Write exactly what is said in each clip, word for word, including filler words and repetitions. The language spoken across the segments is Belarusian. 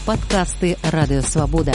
Падкасты Радыёвабода.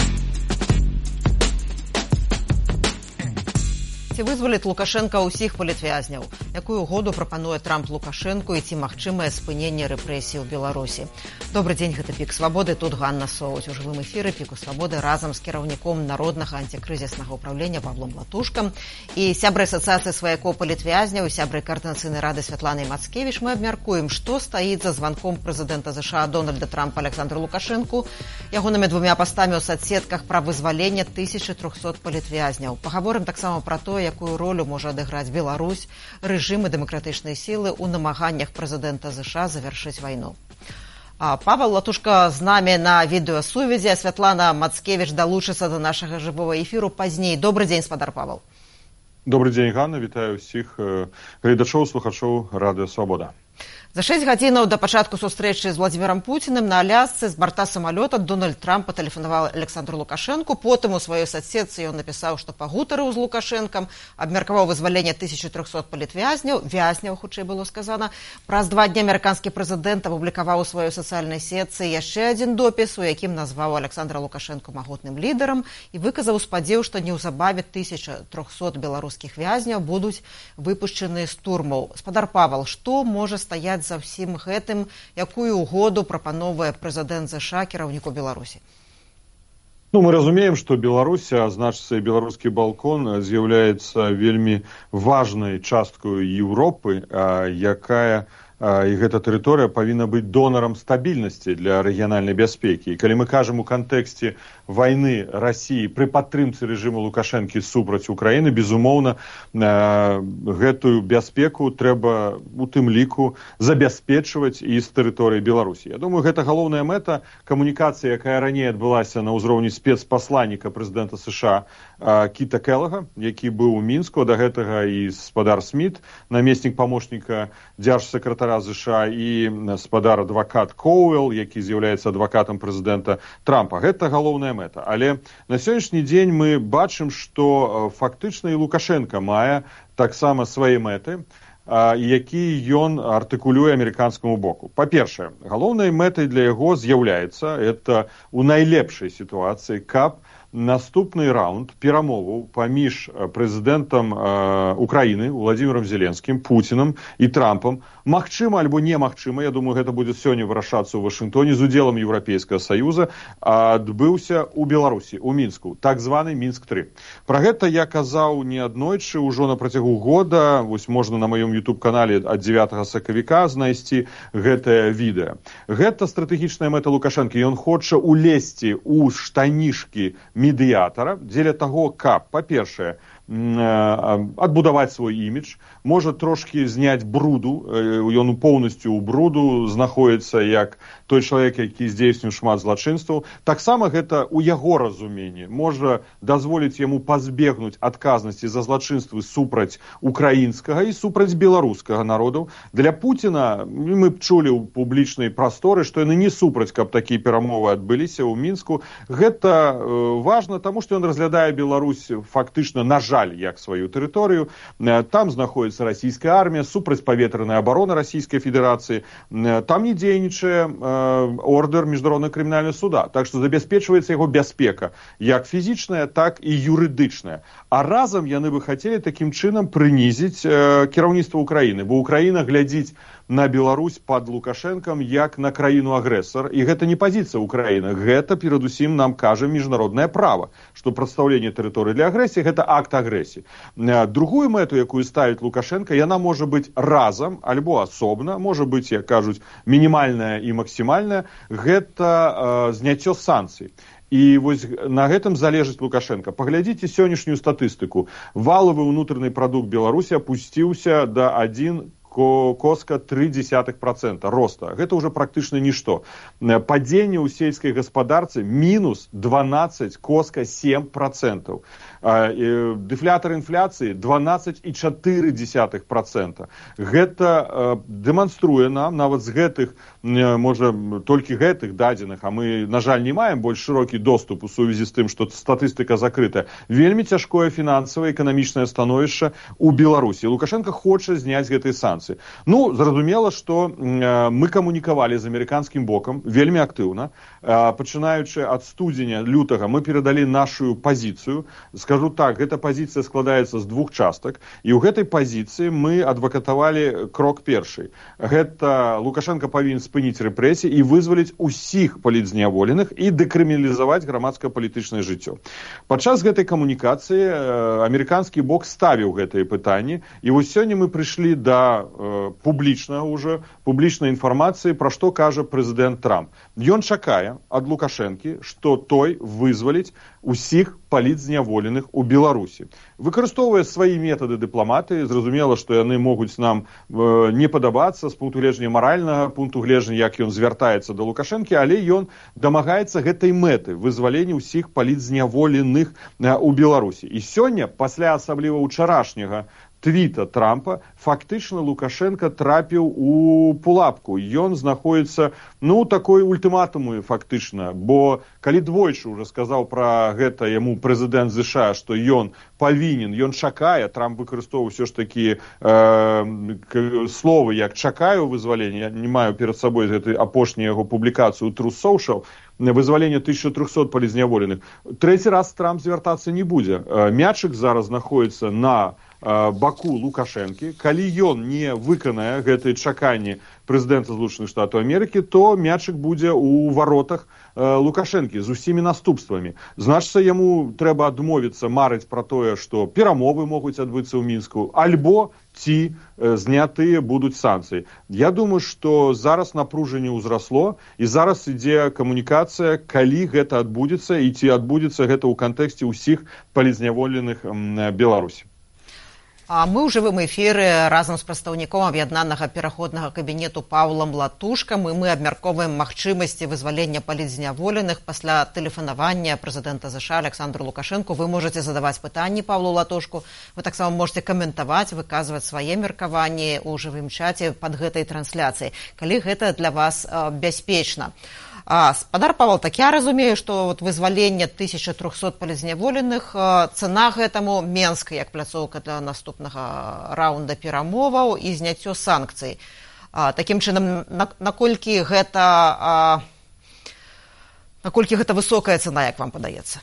Ці вызваліць Лукашенка ўсіх палітвязняў? Якую угоду прапануе Трамп Лукашэнку і ці магчымае спыненне рэпрэсій у Беларусі? Добрый дзень, гэта Пік Свабоды, тут Ганна Соўць. У жывым эфіры Піку Свабоды разам з кіраўніком народнага антикрызіснага ўправлення Павлом Латушкам і сябрай асацыяцыі сваякоў палітвязняў і сябрай Каардынацыйнай рады Святланай Мацкевіч. Мы абмяркуем, што стаіць за званком прэзідэнта ЗША Дональда Трампа Александру Лукашэнку, ягонымі двумя пастамі ў садсетках пра вызвалення тысячы трохсот палітвязняў. Пагаворым таксама пра тое, якую ролю можа адыграць Беларусь, рэжым і дэмакратычныя сілы ў намаганнях прэзідэнта ЗША завяршыць вайну. А Павел Латушка з намі на відэасувязі, а Святлана Мацкевіч далучыцца да нашага жывога эфіру пазней. Добрый дзень, спадар Павел. Добрый дзень, Ганна, вітаю ўсіх гледачоў, слухачоў Радыё Свабода. За шэсць гадзінаў да пачатку сустрэчы з Владзімірам Пуціним на Алясцы з барта самалёта Дональд Трамп патэлефанаваў Александру Лукашэнку. Потым у сваёй садсетцы ён напісаў, што пагутарыў з Лукашэнкам, абмеркаваў вызваленне тысячы трохсот палітвязняў, вязняў, хутчэй было сказана. Праз два дні амерыканскі прэзідэнт апублікаваў у сваёй сацыяльнай сетцы яшчэ адзін допіс, у якім назваў Александра Лукашэнку магутным лідарам і выказаў спадзеў, што неўзабаве тысяча трохсот беларускіх вязняў будуць выпушчаны з турмаў. Спадар Павел, што можа стаяць за ўсім гэтым, якую угоду прапановвае прэзідэнт ЗША кіраўніку Беларусі? Ну, мы разумеем, што Беларусь, а значыцца і беларускі балкон, з'яўляецца вельмі важнай часткаю Еўропы, якая і гэта тэрыторыя павінна быць донарам стабільнасці для рэгіянальнай бяспекі. І калі мы кажам у кантэксце вайны Расіі пры падтрымцы рэжыму Лукашэнкі супраць Украіны, безумоўна, гэтую бяспеку трэба у тым ліку забяспечваць і з тэрыторыі Беларусі. Я думаю, гэта галоўная мэта камунікацыі, якая раней адбылася на ўзроўні спецпасланніка прэзідэнта США Кіта Келлага, які быў у Мінску, да гэтага і спадар Сміт, намеснік памочніка дзяржсакратара ЗША, і спадар адвакат Коуэлл, які з'яўляецца адвакатам прэзідэнта Трампа. Гэта галоўная мэта. Але на сённяшні дзень мы бачым, што фактычна і Лукашенка мае таксама свае мэты, які ён артыкулюе амерыканскаму боку. Па-першае, галоўнай мэтай для яго з'яўляецца, это у найлепшай сітуацыі, каб наступны раунд перамоваў паміж прэзідэнтам Украіны Владзімірам Зеленскім, Пуцінам і Трампам магчыма альбо немагчыма, я думаю, гэта будзе сёння вырашацца ў Вашынгтоне з удзелам Еўрапейскага Саюза, адбыўся ў Беларусі, у Мінску, так званы Мінск тры. Пра гэта я казаў неаднойчы ўжо на працягу года, вось можна на маём ютуб-канале ад дзевятага сакавіка знайсці гэтае відэа. Гэта стратэгічная мэта Лукашэнкі, ён хоча улезці ў штанішкі медыятара дзеля таго, каб, па-першае, адбудаваць свой імідж, можа трошкі зняць бруду, ён поўнасцю ў бруду знаходіцца як той чалавек, які здзейсніў шмат злачынстваў. Таксама гэта у яго разуменні можа дазволіць яму пазбегнуць адказнасці за злачынствы супраць украінскага і супраць беларускага народаў. Для Пуціна, мы б чулі ў публічнай прасторы, што яны не супраць, каб такія перамовы адбыліся ў Мінску. Гэта важна, таму што ён разглядае Беларусь фактычна, на жаль, як сваю тэрыторыю. Там знаходіцца расійская армія, супрацьпаветраная абарона Расійскай Федэрацыі. Там не дзейнічае ордэр міжнароднага крымінальнага суда. Так што забяспечваецца яго бяспека, як фізічная, так і юрыдычная. А разам яны бы хацелі такім чынам прынізіць кіраўніцтва Украіны, бо Украіна глядзіць на Беларусь пад Лукашэнкам як на краіну-агрэсар. І гэта не пазіцыя Украіны, гэта перадусім нам кажа міжнароднае права, што прадстаўленне тэрыторыі для агрэсіі гэта акт агрэсіі. Другую мэту, якую ставіць Лукашенко, яна можа быць разам альбо асобна, можа быць, як кажуць, мінімальная і максімальная, гэта э, зняццё санкцый. І вось на гэтым залежыць Лукашенко. Паглядзіце сённяшнюю статыстыку. Валавы ўнутраны прадукт Беларусі апусціўся да адзін коска тры дзесятых працэнта роста. Гэта ўжо практычна нішто. Падзенне ў сельскай гаспадарцы мінус дванаццаць коска сем працэнтаў. Дэфлятар інфляцыі дванаццаць і чатыры дзесятых процента. Гэта дэманструе нам, нават з гэтых, можа, толькі гэтых дадзеных, а мы, на жаль, не маем больш шырокі доступ у сувязі з тым, што статыстыка закрыта, вельмі цяжкое фінансавае эканамічнае становішча у Беларусі. Лукашенко хоча зняць гэтыя санкцыі. Ну, зразумела, што мы камунікавалі з амерыканскім бокам вельмі актыўна. Пачынаючы ад студзеня, лютага, мы перадалі нашу пазіцыю. Скажу так, гэта пазіцыя складаецца з двух частак, і ў гэтай пазіцыі мы адвакатавалі крок першы. Гэта Лукашенко павінен спыніць рэпрэсіі і вызваліць усіх палітзняволеных і дэкрыміналізаваць грамадска-палітычнае жыццё. Падчас гэтай камунікацыі амерыканскі бок ставіў гэтыя пытанні, і вось сёння мы прыйшлі да э, публічнага ўжо, публічнай інфармацыі, пра што кажа прэзідэнт Трамп. Ён чакае ад Лукашэнкі, што той вызваліць усіх палітзняволеных у Беларусі. Выкарыстоўвае свае метады дыпламатыі, зразумела, што яны могуць нам э, не падабацца з пункту гледжання маральнага, пункту гледжання, як ён звяртаецца да Лукашэнкі, але ён дамагаецца гэтай мэты вызвалення ўсіх палітзняволеных э, у Беларусі. І сёння, пасля асабліва ўчарашняга твіта Трампа, фактычна Лукашенко трапіў у пулапку. Ён знаходіцца, ну, такой ультыматуму фактычна, бо калі двойчы уже сказаў пра гэта яму прэзідэнт ЗША, што ён павінен, ён чакае, Трамп выкарыстоўваў ўсё ж такі э, словы, як чакаю вызвалення, я не маю перад сабой гэтай апошняй яго публікацыю Truth Social, вызвалення тысяча трохсот палітзняволеных. Трэці раз Трамп звяртацца не будзе. Мячык зараз знаходіцца на баку Лукашэнкі. Калі ён не выканае гэтыя чаканні прэзідэнта Злучаных Штатаў Амерыкі, то мячык будзе ў варотах Лукашэнкі з усімі наступствамі. Значыцца, яму трэба адмовіцца марыць пра тое, што перамовы могуць адбыцца ў Мінску, альбо ці знятыя будуць санкцыі. Я думаю, што зараз напружанне ўзрасло, і зараз ідзе камунікацыя, калі гэта адбудзецца, і ці адбудзецца гэта ў кантэксце ўсіх палітзняволеных Беларусі. А мы ў жывым эфіры разам з прадстаўніком аб'яднанага пераходнага кабінету Паўлам Латушкам, і мы абмяркоўваем магчымасці вызвалення палітзняволеных пасля тэлефанавання прэзідэнта ЗША Александру Лукашэнку. Вы можаце задаваць пытанні Паўлу Латушку, вы таксама можаце каментаваць, выказваць свае меркаванні ў жывым чаце пад гэтай трансляцыяй, калі гэта для вас э, бяспечна. А, спадар Павел, так я разумею, што вот вызваленне тысяча трохсот палітзняволеных, цана гэтаму Менска як пляцоўка для наступнага раунда перамоваў і зняццё санкцый. А, такім чынам, на, наколькі гэта а, наколькі гэта высокая цана, як вам падаецца?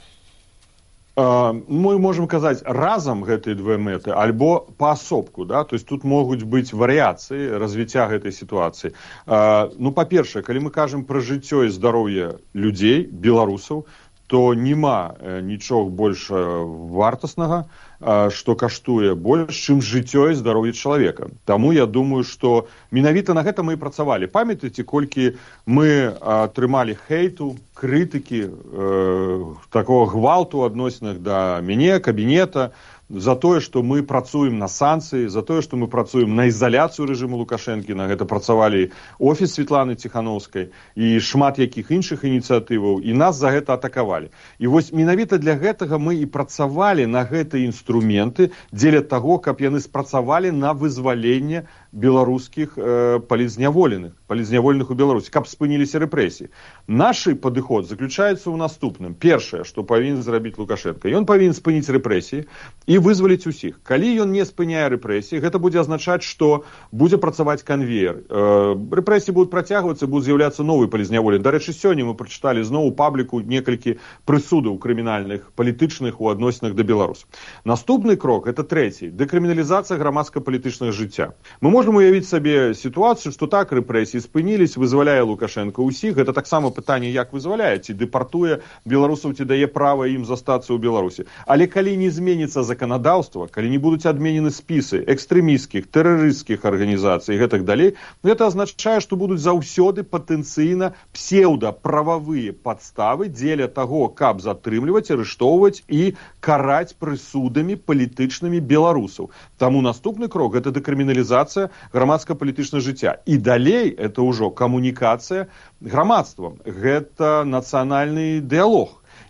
Мы можем казаць разам гэтыя две мэты, альбо паасобку, да? То есть тут могуць быць варыяцыі развіцця гэтай сітуацыі. Ну, па-першае, калі мы кажам пра жыццё і здароўе людзей, беларусаў, то няма нічога больш вартаснага, што каштуе больш, чым жыццё і здароўе чалавека. Таму я думаю, што менавіта на гэта мы і працавалі. Памятаеце, колькі мы атрымалі хейту, крытыкі, э, такого гвалту ў адносінах да мяне, кабінета, за тое, што мы працуем на санкцыі, за тое, што мы працуем на ізаляцыю рэжыму Лукашэнкі, на гэта працавалі офіс Светланы Ціхановскай і шмат якіх іншых ініцыятываў, і нас за гэта атакавалі. І вось менавіта для гэтага мы і працавалі на гэтыя інструменты, дзеля таго, каб яны спрацавалі на вызваленне беларускіх э, палітзняволеных, палітзняволеных у Беларусі, каб спыніліся рэпрэсіі. Наш падыход заключаецца ў наступным. Першае, што павінен зрабіць Лукашенко, ён павінен спыніць рэпрэсіі і вызваліць усіх. Калі ён не спыняе рэпрэсіі, гэта будзе азначаць, што будзе працаваць канвеер. Э, рэпрэсіі будуць працягвацца, будуць з'яўляцца новыя палітзняволеныя. Дарэчы, сёння мы прачыталі зноў у пабліку некалькі прысудаў крымінальных, палітычных у адносінах да беларусаў. Наступны крок, это трэці, дэкрыміналізацыя грамадска-палітычнага жыцця. Мы можем уявіць сабе сітуацыю, што так рэпрэсіі спынілись, вызваляе Лукашенко ўсіх. Гэта таксама пытанне, як вызваляе, ці дэпартуе беларусаў, ці дае права ім застацца ў Беларусі. Але калі не зменіцца заканадаўства, калі не будуць адменены спісы экстрэмісцкіх, тэрарысцкіх арганізацый і гэтак далей, гэта азначае, што будуць заўсёды патэнцыйна псеўдаправавыя падставы дзеля таго, каб затрымліваць, арыштоўваць і караць прысудамі палітычнымі беларусаў. Таму наступны крок – гэта дэкрыміналізацыя грамадска-палітычнага жыцця. І далей – это ўжо камунікацыя грамадствам. Гэта нацыянальны дыялог.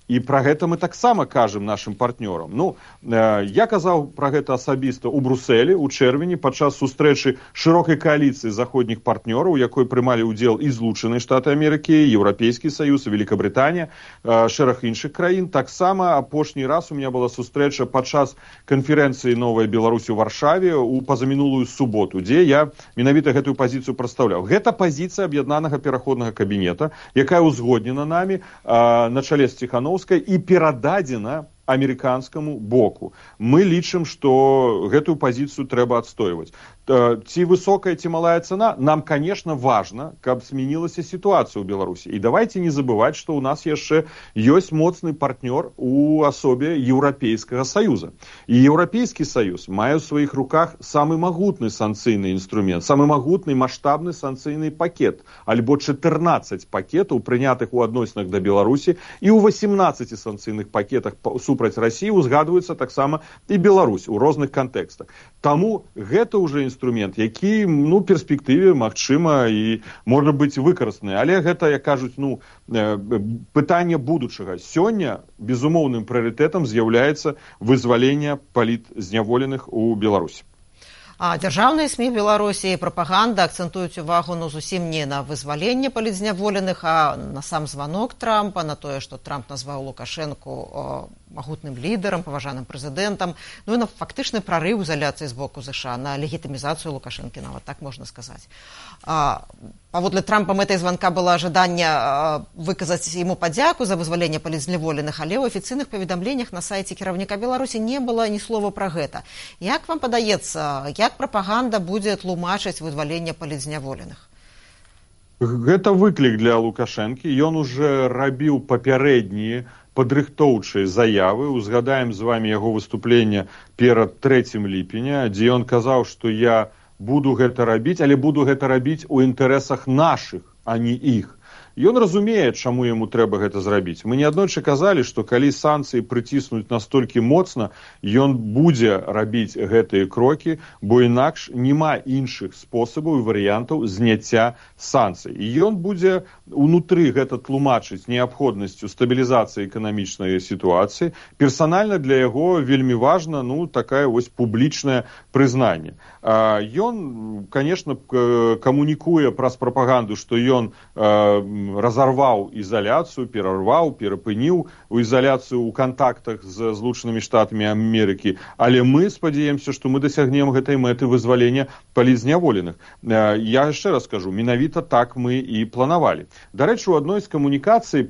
І пра гэта мы таксама кажам нашым партнёрам. Ну, э, я казаў пра гэта асабіста ў Брусэлі ў чэрвені падчас сустрэчы шырокай кааліцыі заходніх партнёраў, у якой прымалі ўдзел і Злучаныя Штаты Амерыкі, Еўрапейскі Саюз, Великабрытанія, э, шэраг іншых краін. Таксама апошні раз у меня была сустрэча падчас канферэнцыі «Новая Беларусь» у Варшаве у пазамінулую суботу, дзе я менавіта гэтую пазіцыю прадстаўляў. Гэта пазіцыя аб'яднанага пераходнага кабінета, якая ўзгоднена намі э, на чале з Ціхановскай і перададзена амерыканскаму боку. Мы лічым, што гэтую пазіцыю трэба адстойваць. Ці высокая, ці малая цана, нам, конечно, важна, каб змянілася сітуацыя ў Беларусі. І давайте не забываць, што ў нас яшчэ ёсць моцны партнёр у асобе Еўрапейскага Саюза. І Еўрапейскі Саюз мае ў сваіх руках самы магутны санкцыйны інструмент, самы магутны маштабны санкцыйны пакет, альбо чатырнаццаць пакетаў, прынятых у адносінах да Беларусі, і ў васемнаццаці санкцыйных пакетах супраць Расіі узгадваецца таксама і Беларусь у розных кантэкстах. Таму гэта ўжо інструмент, які, ну, перспектыве, магчыма, і можа быць выкарыстаны. Але гэта, як кажуць, ну, пытанне будучага. Сёння безумоўным прыярытэтам з'яўляецца вызваленне палітзняволеных у Беларусі. А дзяржаўныя СМІ Беларусі і прапаганда акцэнтуюць увагу, ну, зусім не на вызваленне палітзняволеных, а на сам званок Трампа, на тое, што Трамп назваў Лукашэнку магутным лідарам, паважаным прэзідэнтам, ну і на фактычны прарыў ізаляцыі з боку ЗША, на легітымізацыю Лукашэнкі, нават так можна сказаць. А, паводле Трампа мэтай званка было жаданне выказаць яму падзяку за вызваленне палітзняволеных, але ў афіцыйных паведамленнях на сайце кіраўніка Беларусі не было ні слова пра гэта. Як вам падаецца, як прапаганда будзе тлумачыць вызваленне палітзняволеных? Гэта выклік для Лукашэнкі. Ён уже рабіў папярэднія падрыхтоўчыя заявы. Узгадаем з вами яго выступленне перад трэцім ліпеня, дзе ён казаў, што я буду гэта рабіць, але буду гэта рабіць у інтарэсах нашых, а не іх. Ён разумее, чаму яму трэба гэта зрабіць. Мы неаднойчы казалі, што калі санкцыі прыціснуць настолькі моцна, ён будзе рабіць гэтыя крокі, бо інакш няма іншых спосабаў і варыянтаў зняцця санкцый. І ён будзе унутры гэта тлумачыць неабходнасцю стабілізацыі эканамічнай сітуацыі. Персанальна для яго вельмі важна, ну, такая вось публічнае прызнанне. А, ён, конечно, камунікуе праз прапаганду, што ён а, разорваў ізаляцыю, перарваў, перапыніў у ізаляцыю ў кантактах з Злучанымі Штатамі Амерыкі. Але мы спадзяемся, што мы дасягнем гэтай мэты вызвалення палітзняволеных. Я яшчэ раз скажу, менавіта так мы і планавалі. Дарэчы, у адной з камунікацый,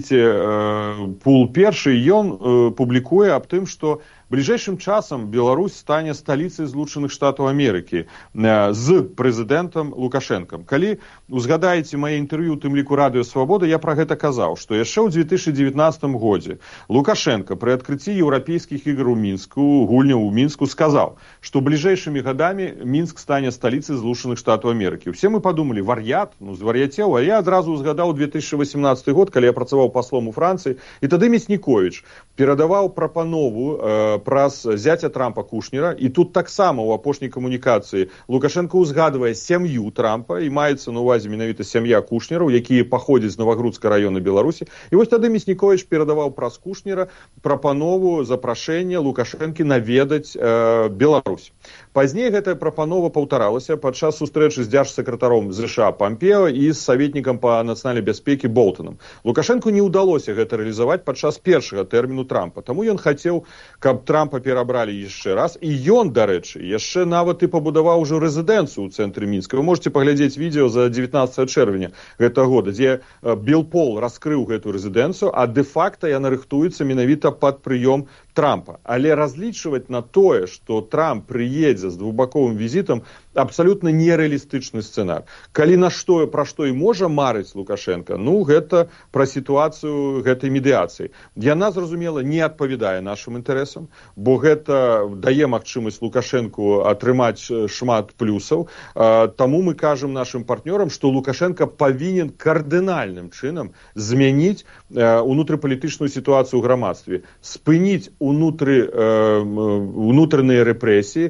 паглядзіце, пул першы, ён публікуе аб тым, што бліжэйшым часам Беларусь стане сталіцай Злучаных Штатаў Амерыкі з прэзідэнтам Лукашэнкам. Калі узгадаеце мае інтэрв'ю, у тым ліку Радыё Свабода, я пра гэта казаў, што яшчэ ў дзве тысячы дзевятнаццатым годзе Лукашэнка пры адкрыцці еўрапейскіх ігр у Мінску, гульняў у Мінску, сказаў, што бліжэйшымі гадамі Мінск стане сталіцай Злучаных Штатаў Амерыкі. Усе мы падумалі, вар'ят, ну, звар'яцеў, а я адразу узгадаў две тысячы васемнаццаты год, калі я працаваў паслом у Францыі, і тады Мясніковіч перадаваў прапанову э, праз зяця Трампа Кушнера, і тут таксама ў апошняй камунікацыі Лукашенко узгадвае сям'ю Трампа, і маецца на увазе менавіта сям'я Кушнераў, якія паходзяць з Новагрудска раёна Беларусі. І вось тады Мясніковіч перадаваў праз Кушнера прапанову, запрашэнне Лукашэнкі наведаць э, Беларусь. Пазней гэтая прапанова паўтаралася падчас сустрэчы з дзяржсакратаром ЗША Пампео і з саветнікам па нацыянальнай бяспекі Болтонам. Лукашэнку не ўдалося гэта рэалізаваць падчас першага тэрміну Трампа. Таму ён хацеў, каб Трампа перабралі яшчэ раз. І ён, дарэчы, яшчэ нават і пабудаваў ужо рэзідэнцыю ў цэнтры Мінска. Вы можете паглядзець відео за дзевятнаццатага чэрвеня гэтага года, дзе Белпол раскрыў гэтую рэзідэнцыю, а дэ-факта яна рыхтуецца менавіта пад прыём Трампа. Але разлічваць на тое, што Трамп прыедзе з двухбаковым візітам, абсалютна нерэалістычны сцэнар. Калі на што, пра што і можа марыць Лукашенка, ну, гэта пра сітуацыю гэтай медыяцыі. Яна, зразумела, не адпавядае нашым інтарэсам, бо гэта дае магчымасць Лукашенку атрымаць шмат плюсаў. Таму мы кажам нашым партнёрам, што Лукашенка павінен кардынальным чынам змяніць унутрыпалітычную сітуацыю ў грамадстве, спыніць унутры, унутраныя рэпрэсіі і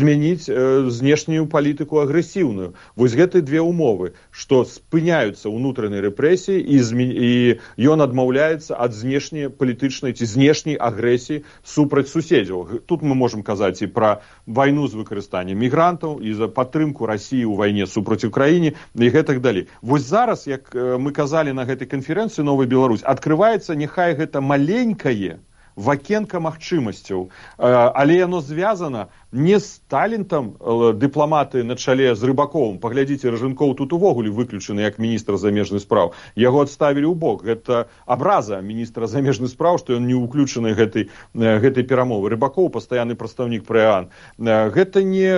змяніць э, знешнюю палітыку агрэсіўную. Вось гэты две умовы, што спыняюцца ўнутранай рэпрэсіі і, зме... і ён адмаўляецца ад знешняй палітычнай ці знешняй агрэсіі супраць суседзяў. Тут мы можам казаць і пра вайну з выкарыстаннем мігрантаў, і за падтрымку Расіі ў вайне супраць Украіне, і гэтак далей. Вось зараз, як мы казалі на гэтай канферэнцыі «Новая Беларусь», адкрываецца няхай гэта маленькае вакенка магчымасцяў, але яно звязана не з талентам дыпламаты на чале з Рыбаковым. Паглядзіце, Ражынкоў тут увогуле выключаны як міністр замежных спраў. Яго адставілі ў бок. Гэта абраза міністра замежных спраў, што ён не ўключаны гэтай, гэтай перамовы. Рыбакоў пастаянны прадстаўнік ПРЭАН. Гэта не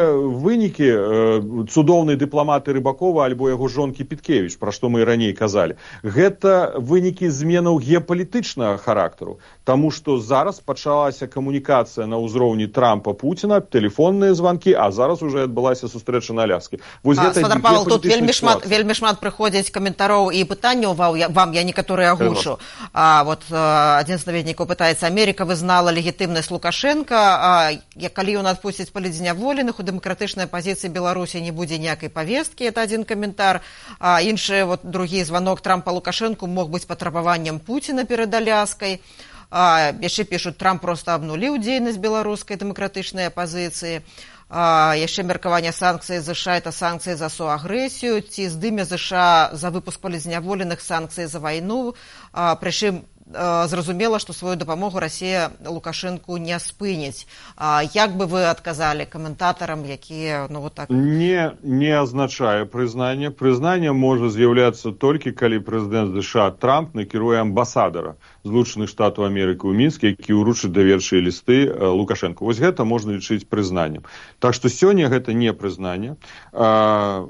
вынікі цудоўнай дыпламаты Рыбакова альбо яго жонкі Піткевіч, пра што мы і раней казалі. Гэта вынікі зменаў геапалітычнага характару. Таму што зараз пачалася камунікацыя на ўзроўні Трампа-Пуціна, тэлефонныя званкі, а зараз уже адбылася сустрэча на Аляскі. Вось а, Святар Павел, тут вельмі шмат, вельмі шмат прыходзіць каментароў і пытанняў вам, я некаторыя агушу. А, вот адзін з наведнікаў пытаецца: Америка вызнала легітымнасць Лукашенка, а, калі ён адпусціць палітзняволеных, у дэмакратычнай пазіцыі Беларусі не будзе ніякай павесткі, это адзін каментар. А іншы, вот другі званок Трампа-Лукашенку мог быць патрабаваннем Пуціна перад Аляскай. А, яшчэ пішуць, Трамп проста абнуліў дзейнасць беларускай дэмакратычнай апазіцыі. А, яшчэ меркаванне санкцыі ЗША — это санкцыі за суагрэсію, ці здыме ЗША за выпуск палітзняволеных, санкцыі за вайну. А, прычым зразумела, што сваю дапамогу Расія Лукашэнку не спыніць. А, як бы вы адказалі каментатарам, якія, ну, вот так... Не, не азначае прызнанне. Прызнанне можа з'яўляцца толькі, калі прэзідэнт ЗША Трамп накіруе амбасадара Злучаных Штатаў Амерыкі ў Мінске, які ўручыць даверчыя лісты Лукашэнку. Вось гэта можна лічыць прызнаннем. Так што сёння гэта не прызнанне. А,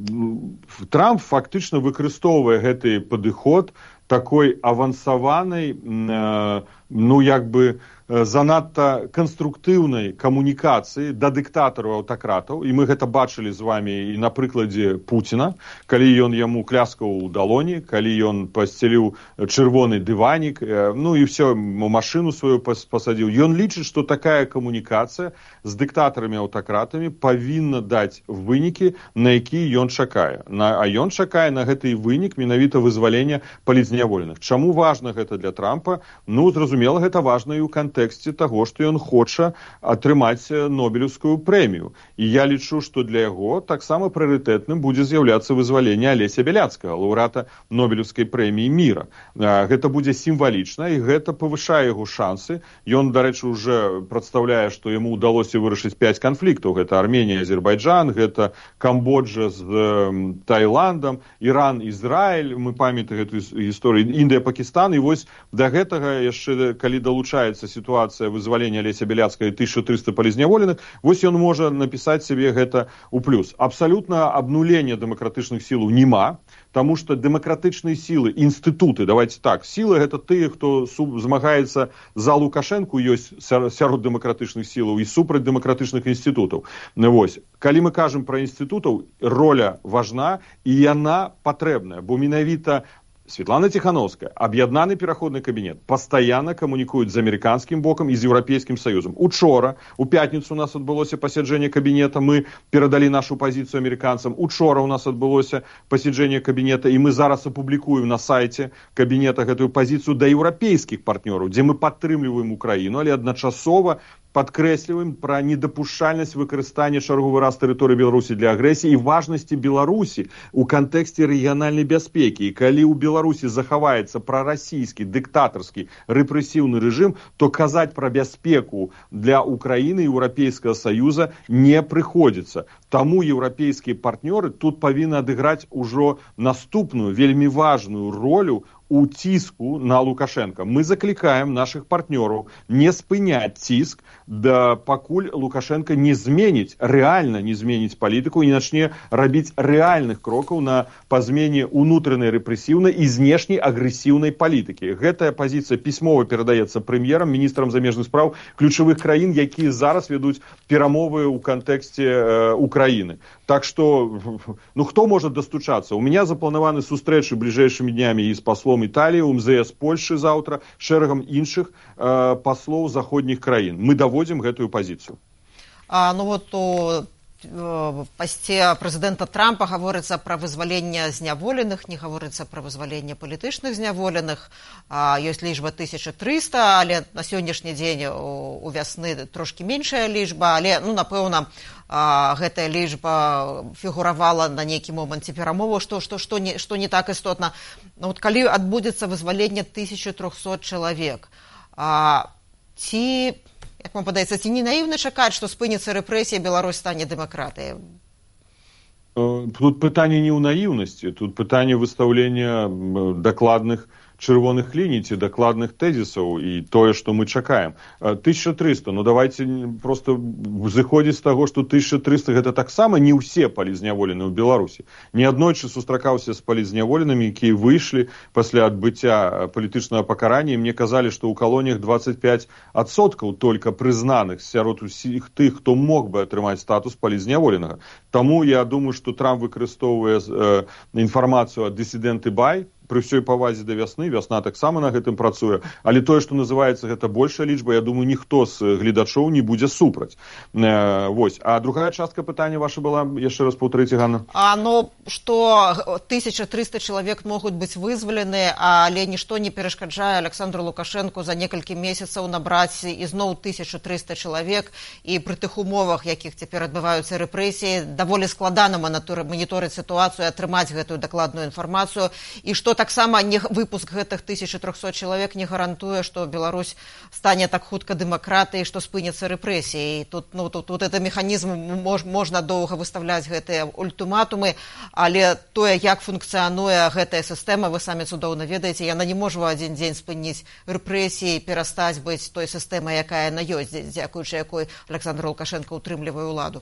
Трамп фактычна выкарыстоўвае гэты падыход такой авансаванай, ну, як бы, занадта канструктыўнай камунікацыі да дыктатараў, аўтакратаў, і мы гэта бачылі з вамі і на прыкладзе Пуціна, калі ён яму кляскаў у далоні, калі ён пасцеліў чырвоны дыванік, ну і ўсё, машыну сваю пасадзіў. Ён лічыць, што такая камунікацыя з дыктатарамі-аўтакратамі павінна даць вынікі, на які ён чакае. На, а ён чакае на гэты вынік менавіта вызвалення палітзняволеных. Чаму важна гэта для Трампа? Ну, зразумела, гэта важна і ў кантэксце тэксце таго, што ён хоча атрымаць Нобелеўскую прэмію. І я лічу, што для яго таксама прыярытэтным будзе з'яўляцца вызваленне Алеся Бяляцкага, лаўрэата Нобелеўскай прэміі міра. Гэта будзе сімвалічна, і гэта павышае яго шансы. Ён, дарэчы, уже прадстаўляе, што яму ўдалося вырашыць пяць канфліктаў. Гэта Арменія, Азербайджан, гэта Камбоджа з э, Таіландам, Іран, Ізраіль, мы памятаем гэту гісторыю, Індыя, Пакістан, і вось да гэтага яшчэ, калі далучаецца сітуацыя ситуация вызвалення Алеся Бяляцкага і тысяча трыста палітзняволеных, вось ён можа напісаць сабе гэта ў плюс. Абсалютна абнулення дэмакратычных сілаў няма, таму што дэмакратычныя сілы, інстытуты, давайте так, сілы гэта тыя, хто змагаецца за Лукашэнку, ёсць сярод дэмакратычных сілаў і супраць дэмакратычных інстытутаў. Вось, калі мы кажам пра інстытутаў, роля важна і яна патрэбная, бо менавіта Светлана Тихановская, аб'яднаны пераходны кабінет, пастаянна камунікуюць з амерыканскім бокам і з Еўрапейскім саюзам. Учора, у пятніцу у нас адбылося пасяджэнне кабінета, мы перадалі нашу пазіцыю амерыканцам. Учора у нас адбылося пасяджэнне кабінета, і мы зараз апублікуем на сайце кабінета гэтую пазіцыю да еўрапейскіх партнёраў, дзе мы падтрымліваем Украіну, але адначасова падкрэсліваем пра недапушчальнасць выкарыстання чарговы раз тэрыторыі Беларусі для агрэсіі і важнасці Беларусі ў кантэксце рэгіянальнай бяспекі. І калі ў Беларусі захаваецца прарасійскі, дыктатарскі, рэпрэсіўны рэжым, то казаць пра бяспеку для Украіны і Еўрапейскага саюза не прыходзіцца. Таму еўрапейскія партнёры тут павінны адыграць ужо наступную, вельмі важную ролю у ціску на Лукашенка. Мы заклікаем наших партнёраў не спыняць ціск, да пакуль Лукашенко не зменіць, рэальна не зменіць палітыку і не начне рабіць рэальных крокаў на па змене унутранай рэпрэсіўнай і знешняй агрэсіўнай палітыкі. Гэтая пазіцыя пісьмова перадаецца прэм'ерам, міністрам замежных спраў ключавых краін, якія зараз вядуць перамовы ў кантэксце э, Украіны. Так што, ну хто можа дастучацца? У меня запланаваны сустрэчы бліжэйшымі днямі і з паслом Італіі, у эм зэ эс Польшы заўтра, шэрагам іншых э, паслоў заходніх краін. Мы даводзім гэтую пазіцыю. А, ну вот у пасце прэзідэнта Трампа гаворыцца пра вызваленне зняволеных, не гаворыцца пра вызваленне палітычных зняволеных. А, ёсць лічба тысяча трыста, але на сённяшні дзень у, у вясны трошкі меншая лічба, але ну напэўна а, гэтая лічба фігуравала на нейкі момант ці перамоваў, што, што, што, не, што не так істотна. Ну, от калі адбудзецца вызваленне тысяча трохсот чалавек, а, ці як вам падаецца, ці не наіўна чакаць, што спыніцца рэпрэсія, Беларусь стане дэмакратыяй? Тут пытанне не ў наіўнасці, тут пытанне выстаўлення дакладных чырвоных ліній ці дакладных тэзісаў і тое, што мы чакаем. тысяча трыста, ну давайте просто зыходзіць з таго, што тысяча трыста гэта таксама не ўсе палізняволеныя ў Беларусі. Неаднойчы сустракаўся з палізняволенымі, якія выйшлі пасля адбыцця палітычнага пакарання, і мне казалі, што ў калоніях двадцять пять адсоткаў толькі прызнаных сярод усіх тых, хто мог бы атрымаць статус палізняволенага. Таму я думаю, што Трамп выкарыстоўвае э, інфармацыю ад дысідэнты Бай, пры ўсёй павазе да вясны, вясна таксама на гэтым працуе, але тое, што называецца гэта большая лічба, я думаю, ніхто з гледачоў не будзе супраць. Э, вось. А другая частка пытання ваша была, яшчэ раз паўтарыце, Ганна. А, ну, што тысяча трыста чалавек могуць быць вызвалены, але нішто не перашкаджае Александру Лукашэнку за некалькі месяцаў набраць ізноў тысяча трыста чалавек, і пры тых умовах, якіх цяпер адбываюцца рэпрэсіі, даволі складана маніторыць сітуацыю, атрымаць гэтую дакладную інфармацыю, і што таксама не, выпуск гэтых тысяча трохсот чалавек не гарантуе, што Беларусь стане так хутка дэмакратыяй, што спыняцца рэпрэсіі. Тут, ну, тут, тут это механізм, мож, можна доўга выставляць гэтыя ультыматумы, але тое, як функцыянуе гэтая сістэма, вы самі цудоўна ведаеце, яна не можа ў адзін дзень спыніць рэпрэсіі і перастаць быць той сістэмай, якая яна ёсць, дзякуючы якой Александр Лукашенко утрымлівае ўладу.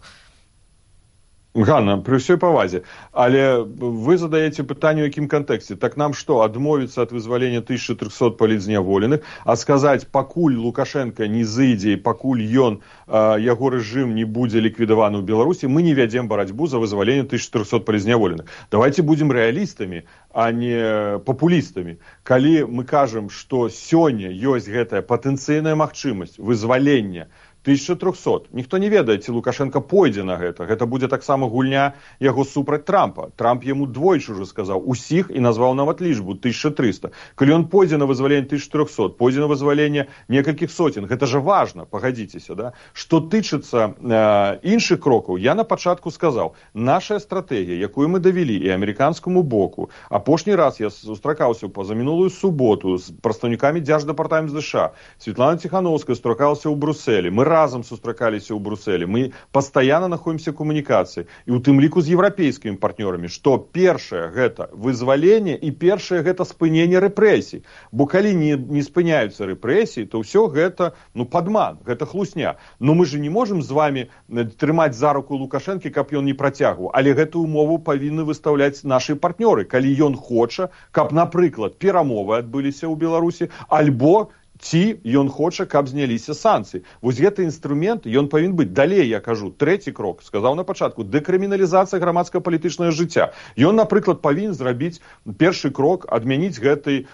Ганна, при ўсёй павазе, але вы задаеце пытанне, у якім кантэксце. Так нам што, адмовіцца ад вызвалення тысяча трохсот палітзняволеных, а сказаць, пакуль Лукашенко не зыдзе, пакуль ён, яго рэжым не будзе ліквідаваны ў Беларусі, мы не вядзем барацьбу за вызваленне тысяча трохсот палітзняволеных. Давайте будзем рэалістамі, а не папулістамі. Калі мы кажам, што сёння ёсць гэтая патэнцыйная магчымасць вызвалення тысяча трохсот. Ніхто не ведае, ці Лукашенко пойдзе на гэта. Гэта будзе таксама гульня яго супраць Трампа. Трамп яму двойчы ўжо сказаў усіх і назваў нават лічбу тысяча трыста. Калі ён пойдзе на вызваленне тысяча трохсот, пойдзе на вызваленне некалькіх соцень, гэта же важна, пагадзіцеся, да? Што тычыцца э, іншых крокаў, я на пачатку сказаў, наша стратэгія, якую мы давялі і амерыканскаму боку, апошні раз я сустракаўся пазамінулую суботу з прадстаўнікамі Дзярждэпартамента ЗША, Светлана Ціхановская сустракалася ў Брюсселі, мы разам сустракаліся ў Брюсселі, мы пастаянна находзімся ў камунікацыі, і ў тым ліку з еўрапейскімі партнёрамі, што першае гэта вызваленне і першае гэта спыненне рэпрэсій. Бо калі не, не спыняюцца рэпрэсіі, то ўсё гэта ну, падман, гэта хлусня. Но мы же не можам з вами трымаць за руку Лукашэнкі, каб ён не працягваў, але гэтую умову павінны выстаўляць нашы партнёры, калі ён хоча, каб, напрыклад, перамовы адбыліся ў Беларусі, альбо ці ён хоча, каб зняліся санкцыі. Вось гэты інструмент, ён павінен быць. Далей, я кажу, трэці крок, сказаў на пачатку, дэкрыміналізацыя грамадска-палітычнага жыцця. Ён, напрыклад, павінен зрабіць першы крок, адмяніць гэты э,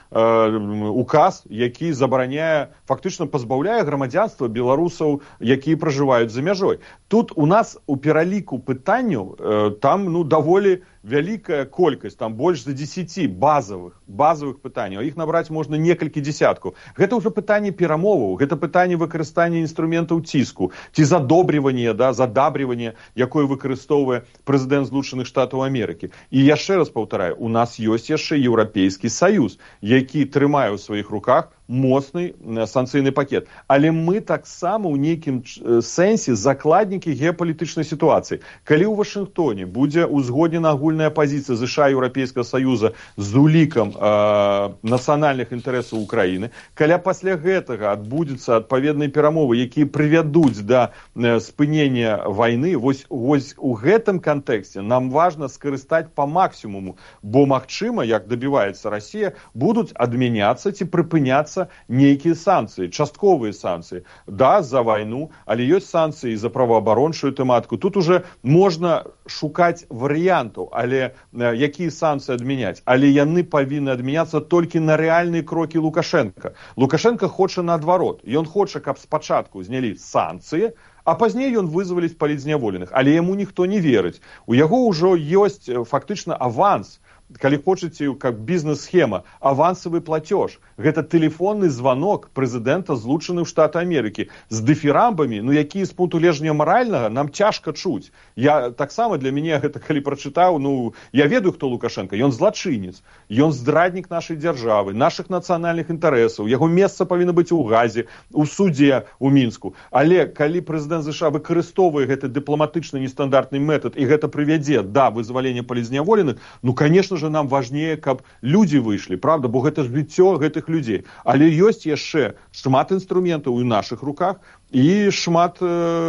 указ, які забараняе, фактычна пазбаўляе грамадзянства беларусаў, якія пражываюць за мяжой. Тут у нас у пераліку пытанняў э, там ну, даволі вялікая колькасць, там больш за дзесяці базавых, базавых пытанняў. Іх набраць можна некалькі дзесяткаў. Гэта ўжо пытанне перамоваў, гэта пытанне выкарыстання інструментаў ціску, ці задобрівання, да, задабрівання, якое выкарыстоўвае прэзідэнт Злучаных Штатаў Амерыкі. І яшчэ раз паўтараю, у нас ёсць яшчэ Еўрапейскі Саюз, які трымае ў сваіх руках моцны санкцыйны пакет. Але мы таксама ў нейкім сэнсе закладнікі геапалітычнай сітуацыі. Калі ў Вашынгтоне будзе узгоднена агульная пазіцыя ЗША і Еўрапейскага Саюза з улікам э, нацыянальных інтарэсаў Украіны, калі пасля гэтага адбудзецца адпаведныя перамовы, якія прывядуць да э, спынення вайны, вось, вось у гэтым кантэксце нам важна скарыстаць па максімуму, бо магчыма, як дабіваецца Расія, будуць адмяняцца ці прыпыняцца нейкія санкцыі, частковыя санкцыі. Да, за вайну, але ёсць санкцыі за праваабарончую тэматыку. Тут уже можна шукаць варыянтаў, але э, якія санкцыі адмяняць. Але яны павінны адмяняцца толькі на рэальныя крокі Лукашенка. Лукашенко хоча наадварот. Ён хоча, каб спачатку знялі санкцыі, А пазней ён вызваліць палітзняволеных, але яму ніхто не верыць. У яго ўжо ёсць фактычна аванс, калі хочаце, как бізнес-схема, авансавы платеж. Гэта тэлефонны званок прэзідэнта Злучаных Штатаў Амерыкі з дыфірамбамі, ну якія з пункту гледжання маральнага нам цяжка чуць. Я таксама для мяне гэта калі прачытаў, ну я ведаю, хто Лукашенко, ён злачынец, ён здраднік нашай дзяржавы, нашых нацыянальных інтарэсаў, яго месца павінна быць у газе, у судзе у Мінску. Але калі прэзідэнт ЗША выкарыстоўвае гэты дыпламатычны нестандартны метад і гэта прывядзе да вызвалення палітзняволеных, ну конечно же нам важнее, каб людзі выйшлі, правда, бо гэта ж жыццё гэтых людзей. Але ёсць яшчэ шмат інструментаў у нашых руках і шмат,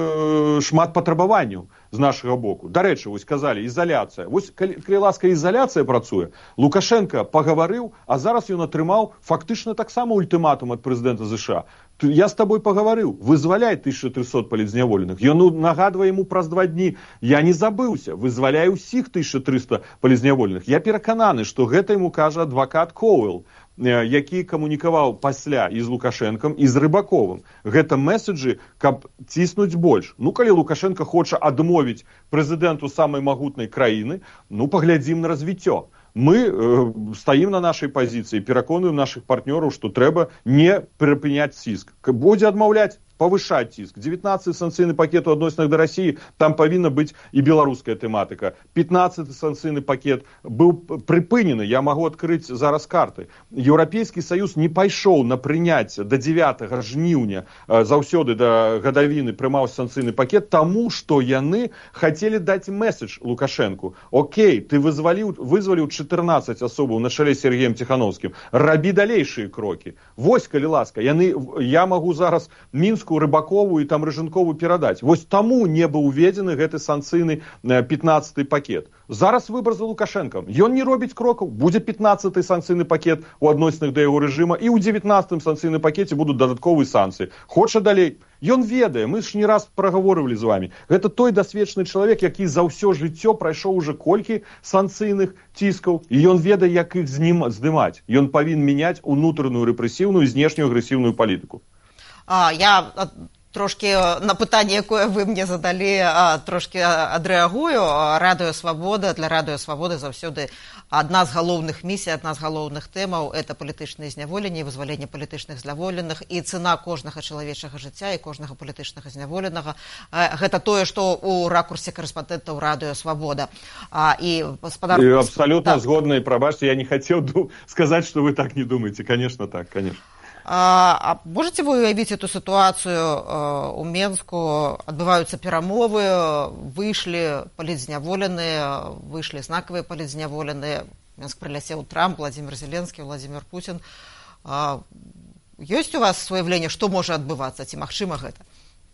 э, шмат патрабаванняў з нашага боку. Дарэчы, вось казалі, ізаляцыя. Вось, калі, калі ласка, ізаляцыя працуе, Лукашенко пагаварыў, а зараз ён атрымаў фактычна таксама ультыматум ад прэзідэнта ЗША. Я з табой пагаварыў, вызваляй тысяча трысот палітзняволеных. Ён нагадвае яму праз два дні, я не забыўся, вызваляй усіх тысяча трыста палітзняволеных. Я перакананы, што гэта яму кажа адвакат Коуэлл, які камунікаваў пасля і з Лукашэнкам, і з Рыбаковым. Гэта меседжы, каб ціснуць больш. Ну, калі Лукашенко хоча адмовіць прэзідэнту самай магутнай краіны, ну, паглядзім на развіццё. Мы э, стаім на нашай пазіцыі, пераконуем нашых партнёраў, што трэба не прыпыняць ціск. Будзе адмаўляць, павышаць ціск. дзевятнаццаты санкцыйны пакет у адносінах да Расіі, там павінна быць і беларуская тэматыка. пятнаццаты санкцыйны пакет быў прыпынены, я магу адкрыць зараз карты. Еўрапейскі саюз не пайшоў на прыняцце да дзевятага жніўня, э, заўсёды да гадавіны прымаў санкцыйны пакет, таму што яны хацелі даць меседж Лукашэнку. Окей, ты вызваліў, вызваліў чатырнаццаць асобаў на чале з Сергеем Ціхановскім, рабі далейшыя крокі. Вось, калі ласка, яны, я магу зараз Мінску, Рыбакову і там Рыжынкову перадаць. Вось таму не быў уведзены гэты санкцыйны пятнаццаты пакет. Зараз выбар за Лукашэнкам. Ён не робіць крокаў, будзе пятнаццаты санкцыйны пакет у адносінах да яго рэжыма, і ў дзевятнаццатым санкцыйным пакеце будуць дадатковыя санкцыі. Хоча далей. Ён ведае, мы ж не раз прагаворывалі з вами. Гэта той дасведчаны чалавек, які за ўсё жыццё прайшоў уже колькі санкцыйных ціскаў, і ён ведае, як іх здымаць. Ён павінен мяняць унутраную рэпрэсіўную і знешнюю агрэсіўную палітыку. А, я трошки на пытанне, якое вы мне задалі, трошки адрэагую. Радыё Свабода, для Радыё Свабоды заўсёды адна з галоўных місій, адна з галоўных тэмаў — это палітычнае зняволенне, вызваленне палітычных зняволеных, і цана кожнага чалавечага жыцця і кожнага палітычнага зняволенага. Гэта тое, што ў ракурсе карэспандэнтаў Радыё Свабода. І спадар... Абсолютно так. Згодна, і прабачце, я не хацеў сказаць, што вы так не думаеце. Конечно, так, конечно. А можете вы уявить эту ситуацию? У Менску адбываюцца перамовы, выйшлі палітзняволеныя, выйшлі знакавыя палітзняволеныя. Менск прыляцеў Трамп, Владимир Зеленскі, Владимир Путин. Ёсць у вас уяўленне, што можа адбывацца, ці магчыма гэта?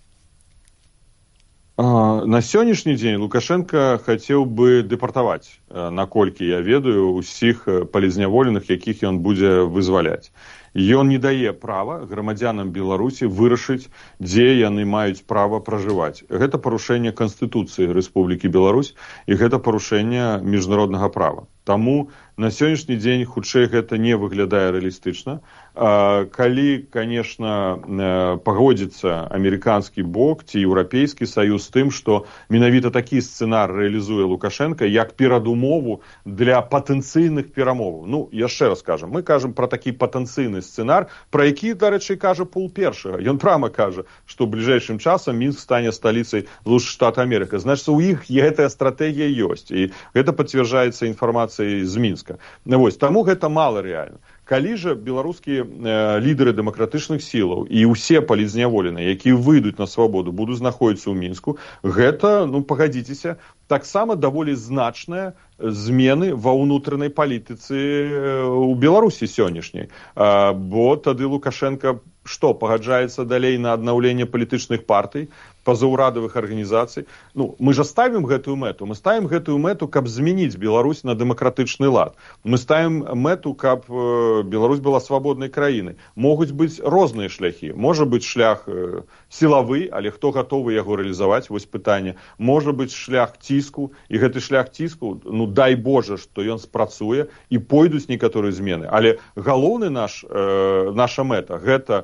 На сённяшні дзень Лукашенко хацеў бы дэпартаваць, наколькі я ведаю, усіх палітзняволеных, якіх ён будзе вызваляць. Ён не дае права грамадзянам Беларусі вырашыць, дзе яны маюць права пражываць. Гэта парушэнне Канстытуцыі Рэспублікі Беларусь, і гэта парушэнне міжнароднага права. Таму на сённяшні дзень хутчэй гэта не выглядае рэалістычна. Калі, конечно, пагодзіцца амерыканскі бок ці еўрапейскі саюз з тым, што менавіта такі сцэнар рэалізуе Лукашенко як перадумову для патэнцыйных перамоваў. Ну, яшчэ раз кажам, мы кажам пра такі патэнцыйны сцэнар, пра які, дарэчы, кажа Пул першага. Ён прямо кажа, што бліжэйшым часам Мінск стане сталіцай Злучаных Штатаў Амерыкі. Значыць, у іх гэтая стратэгія ёсць, і гэта пацвярджаецца інфармацыяй з Мінска. Вось, таму гэта мала рэальна. Калі жа беларускія э, лідары дэмакратычных сілаў і ўсе палітзняволеныя, якія выйдуць на свабоду, будуць знаходзіцца ў Мінску, гэта, ну, пагадзіцеся, таксама даволі значныя змены ва ўнутранай палітыцы ў Беларусі сённяшняй. А, бо тады Лукашенко што, пагаджаецца далей на аднаўленне палітычных партый, пазаўрадавых арганізацый. Ну, мы ж ставім гэтую мэту. Мы ставім гэтую мэту, каб змяніць Беларусь на дэмакратычны лад. Мы ставім мэту, каб э, Беларусь была свабоднай краінай. Могуць быць розныя шляхі. Можа быць шлях э, сілавы, але хто гатовы яго рэалізаваць? Вось пытанне. Можа быць шлях ціску, і гэты шлях ціску, ну дай Божа, што ён спрацуе, і пойдуць некаторыя змены. Але галоўны наш, э, наша мэта — гэта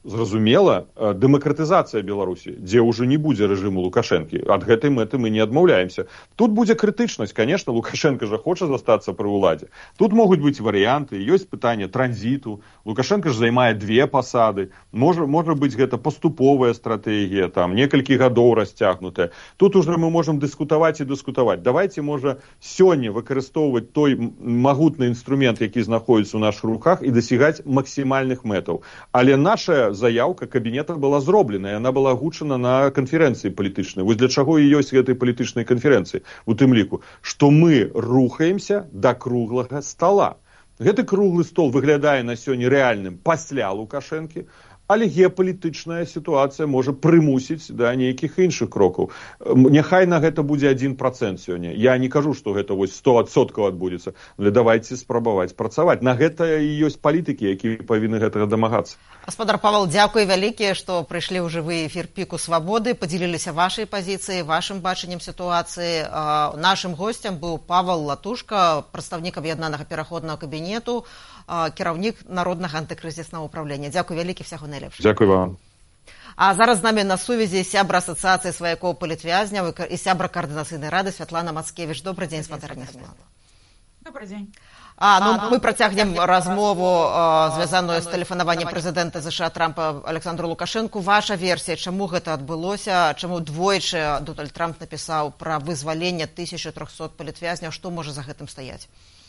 зразумела, дэмакратызацыя Беларусі, дзе ўжо не будзе рэжыму Лукашэнкі. Ад гэтай мэты мы не адмаўляемся. Тут будзе крытычнасць, конечно, Лукашенко жа хоча застацца пры ўладзе. Тут могуць быць варыянты, ёсць пытанне транзіту. Лукашенко ж займае две пасады. Можа, можа быць гэта паступовая стратэгія, там некалькі гадоў расцягнутая. Тут уже мы можам дыскутаваць і дыскутаваць. Давайте, можа, сёння выкарыстоўваць той магутны інструмент, які знаходзіцца ў нашых руках, і дасягаць максімальных мэтаў. Але наша заявка кабінета была зроблена, яна была агучана на канферэнцыі палітычнай. Вось для чаго і ёсць гэтай палітычнай канферэнцыі, у тым ліку, што мы рухаемся да круглага стола. Гэты круглы стол выглядае на сёння рэальным пасля Лукашэнкі, але геапалітычная сітуацыя можа прымусіць да нейкіх іншых крокаў. Няхай на гэта будзе адзін працэнт сёння. Я не кажу, што гэта вось сто адсоткаў адбудзецца, але давайце спрабаваць працаваць. На гэта і ёсць палітыкі, якія павінны гэтага дамагацца. Гаспадар Павел, дзякуй вялікія, што прыйшлі ў жывы эфір Піку Свабоды, падзяліліся вашай пазіцыяй, вашым бачаннем сітуацыі. Нашым госцем быў Павел Латушка, прадстаўнік аб'яднанага пераходнага кабінету, кіраўнік народнага антыкрызіснага ўправлення. Дзякуй вялікі, всяго найлепшага. Дзякуй вам. А зараз з намі на сувязі сябра асацыяцыі сваякоў палітвязняў і сябра каардынацыйнай рады Святлана Мацкевіч. Добрый дзень, спадарня Святлана. Добрый дзень. А, ну, мы працягнем размову, звязаную з тэлефанаваннем прэзідэнта ЗША Трампа Александру Лукашэнку. Ваша версія, чаму гэта адбылося, чаму двойчы Дональд Трамп напісаў пра вызваленне тысячи трёхсот палітвязняў, што можа за гэтым стаяць?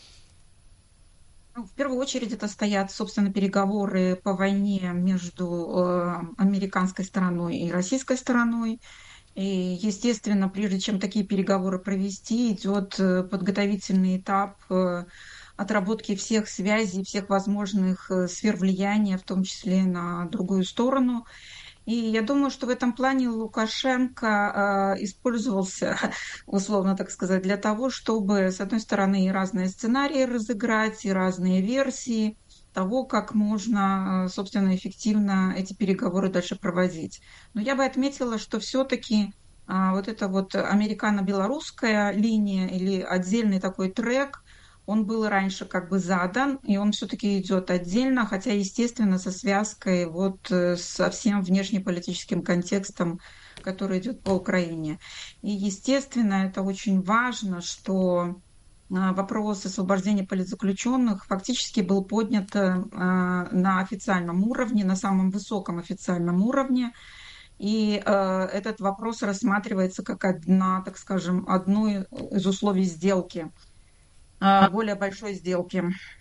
В первую очередь это стоят, собственно, переговоры по войне между э, американской стороной и российской стороной. И, естественно, прежде чем такие переговоры провести, идет подготовительный этап э, отработки всех связей, всех возможных э, сфер влияния, в том числе на другую сторону. И я думаю, что в этом плане Лукашенко э, использовался, условно так сказать, для того, чтобы, с одной стороны, и разные сценарии разыграть, и разные версии того, как можно, собственно, эффективно эти переговоры дальше проводить. Но я бы отметила, что все-таки э, вот эта вот американо-белорусская линия или отдельный такой трек, он был раньше как бы задан, и он все-таки идет отдельно, хотя, естественно, со связкой вот со всем внешнеполитическим контекстом, который идет по Украине. И, естественно, это очень важно, что вопрос освобождения политзаключенных фактически был поднят на официальном уровне, на самом высоком официальном уровне. И э, этот вопрос рассматривается как одна, так скажем, одно из условий сделки. Более большой сделки.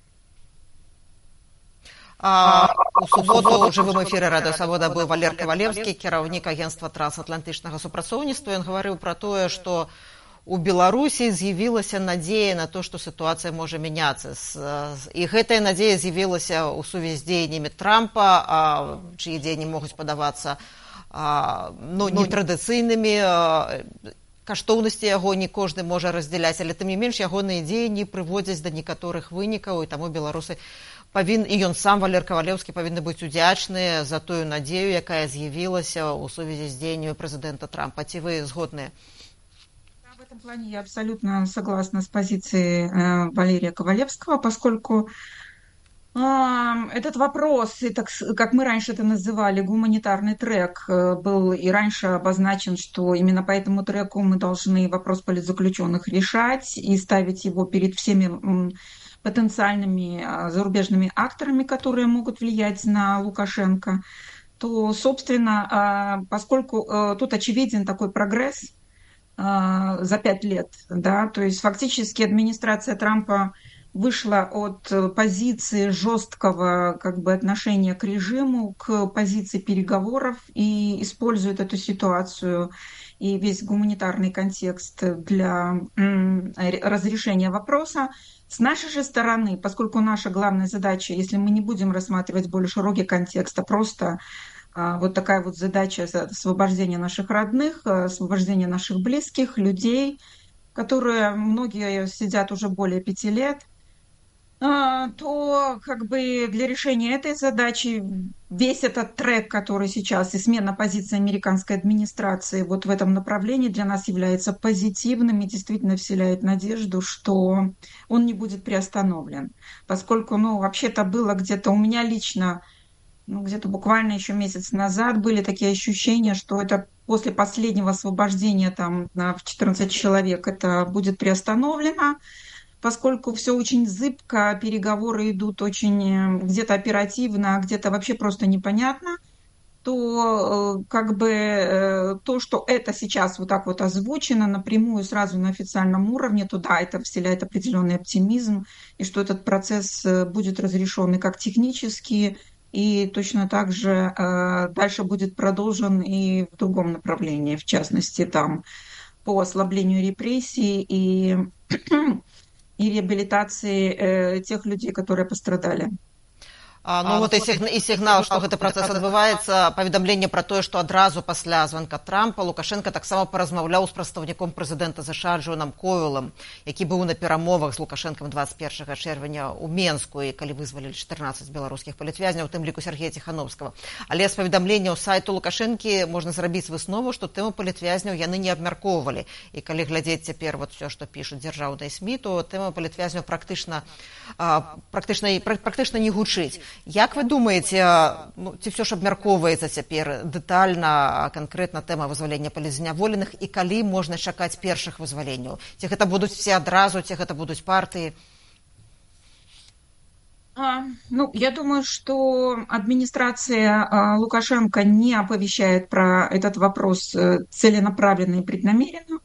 А, у суботу ў жывым эфіры Радыё Свабода быў Валер Кавалевскі, кіраўнік агенцтва трансатлантычнага супрацоўніцтва. Ён гаварыў пра тое, што у Беларусі з'явілася надзея на то, што сітуацыя можа мяняцца. І гэтая надзея з'явілася ў сувязі з дзеяннямі Трампа, чые дзеянні могуць падавацца ну, нетрадыцыйнымі. Каштоўнасці яго не кожны можа раздзяляць, але тым не менш ягоныя дзеянні прыводзяць да некаторых вынікаў, і таму беларусы павін, і ён сам, Валер Кавалевскі, павінны быць удзячныя за тую надзею, якая з'явілася ў сувязі з дзеяннямі прэзідэнта Трампа. Ці вы згодныя? В этом плане я абсолютно согласна с позицией э, Валерия Ковалевского, поскольку этот вопрос, и так, как мы раньше это называли, гуманитарный трек, был и раньше обозначен, что именно по этому треку мы должны вопрос политзаключенных решать и ставить его перед всеми потенциальными зарубежными акторами, которые могут влиять на Лукашенко, то, собственно, поскольку тут очевиден такой прогресс за пять лет, да, то есть фактически администрация Трампа вышла от позиции жесткого как бы, отношения к режиму к позиции переговоров и использует эту ситуацию и весь гуманитарный контекст для м, разрешения вопроса. С нашей же стороны, поскольку наша главная задача, если мы не будем рассматривать более широкий контекст, а просто а, вот такая вот задача освобождения наших родных, освобождения наших близких, людей, которые многие сидят уже более пяти лет, то как бы для решения этой задачи весь этот трек, который сейчас и смена позиции американской администрации вот в этом направлении для нас является позитивным и действительно вселяет надежду, что он не будет приостановлен. Поскольку, ну, вообще-то было где-то у меня лично ну, где-то буквально еще месяц назад были такие ощущения, что это после последнего освобождения там в четырнадцать человек это будет приостановлено, поскольку все очень зыбко, переговоры идут очень где-то оперативно, а где-то вообще просто непонятно, то э, как бы э, то, что это сейчас вот так вот озвучено напрямую сразу на официальном уровне, то да, это вселяет определенный оптимизм, и что этот процесс э, будет разрешен и как технически, и точно так же э, дальше будет продолжен и в другом направлении, в частности, там по ослаблению репрессий и, и реабилитации э, тех людей, которые пострадали. А, ну вот і, сігна, і сігнал, што гэты працэс адбываецца, паведамленне пра тое, што адразу пасля званка Трампа Лукашенко таксама паразмаўляў з прадстаўніком прэзідэнта ЗША Джонам Коўэлам, які быў на перамовах з Лукашэнкам двадцать першага чэрвеня ў Менску, і калі вызвалілі чатырнаццаць беларускіх палітвязняў, у тым ліку Сергея Ціхановскага. Але з паведамленняў сайту Лукашэнкі можна зрабіць выснову, што тэму палітвязняў яны не абмяркоўвалі. І калі глядзець цяпер вот все, што пішуць дзяржаўныя СМІ, то тэма палітвязняў практычна, практычна, практычна не гучыць. Як вы думаеце, ну, ці все ж абмяркоўваецца цяпер дэтальна, канкрэтна тэма вызвалення палітзняволеных, і калі можна чакаць першых вызваленняў? Ці гэта будуць все адразу, ці гэта будуць партыі? А, ну, я думаю, что администрация а, Лукашенко не оповещает про этот вопрос целенаправленно и преднамеренно.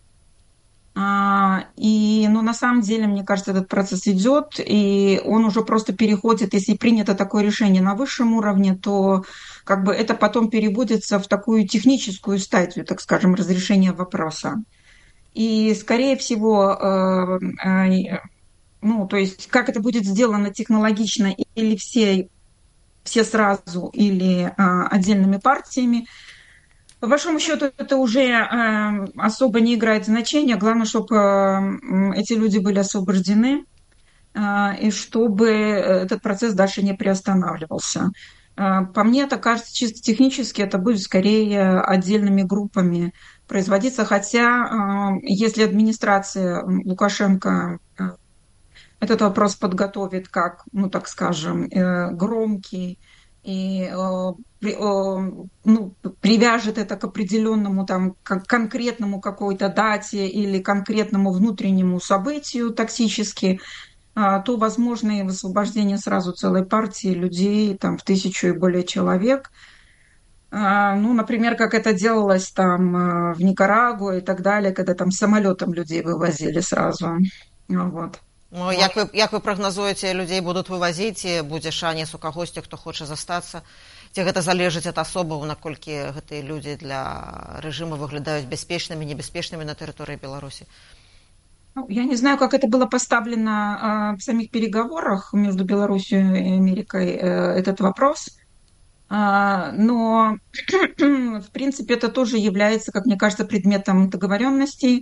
А, и, ну, на самом деле, мне кажется, этот процесс идет, и он уже просто переходит, если принято такое решение на высшем уровне, то как бы это потом переводится в такую техническую стадию, так скажем, разрешения вопроса. И, скорее всего, э, э, ну, то есть, как это будет сделано технологично, или все, все сразу, или э, отдельными партиями, по большому счету, это уже э, особо не играет значения. Главное, чтобы э, эти люди были освобождены, э, и чтобы этот процесс дальше не приостанавливался. Э, по мне, это кажется, чисто технически это будет скорее отдельными группами производиться. Хотя, э, если администрация Лукашенко э, этот вопрос подготовит как, ну, так скажем, э, громкий, и э, при, э, ну, привяжет это к определенному там, к конкретному какой-то дате или конкретному внутреннему событию токсически, э, то возможно и освобождение сразу целой партии людей там, в тысячу и более человек. Э, ну, например, как это делалось там э, в Никарагуа и так далее, когда там самолетом людей вывозили сразу. Вот. Ну, як вы, як вы прагназуеце, людзей будуць вывазіць, ці будзе шанец у кагосьці, хто хоча застацца? Ці гэта залежыць ад асобаў, наколькі гэтыя людзі для рэжыма выглядаюць бяспечнымі, небяспечнымі на тэрыторыі Беларусі? Ну, я не знаю, как это было поставлено э, в самих переговорах между Беларусью и Америкой, э, этот вопрос. Э, но, в принципе, это тоже является, как мне кажется, предметом договоренностей.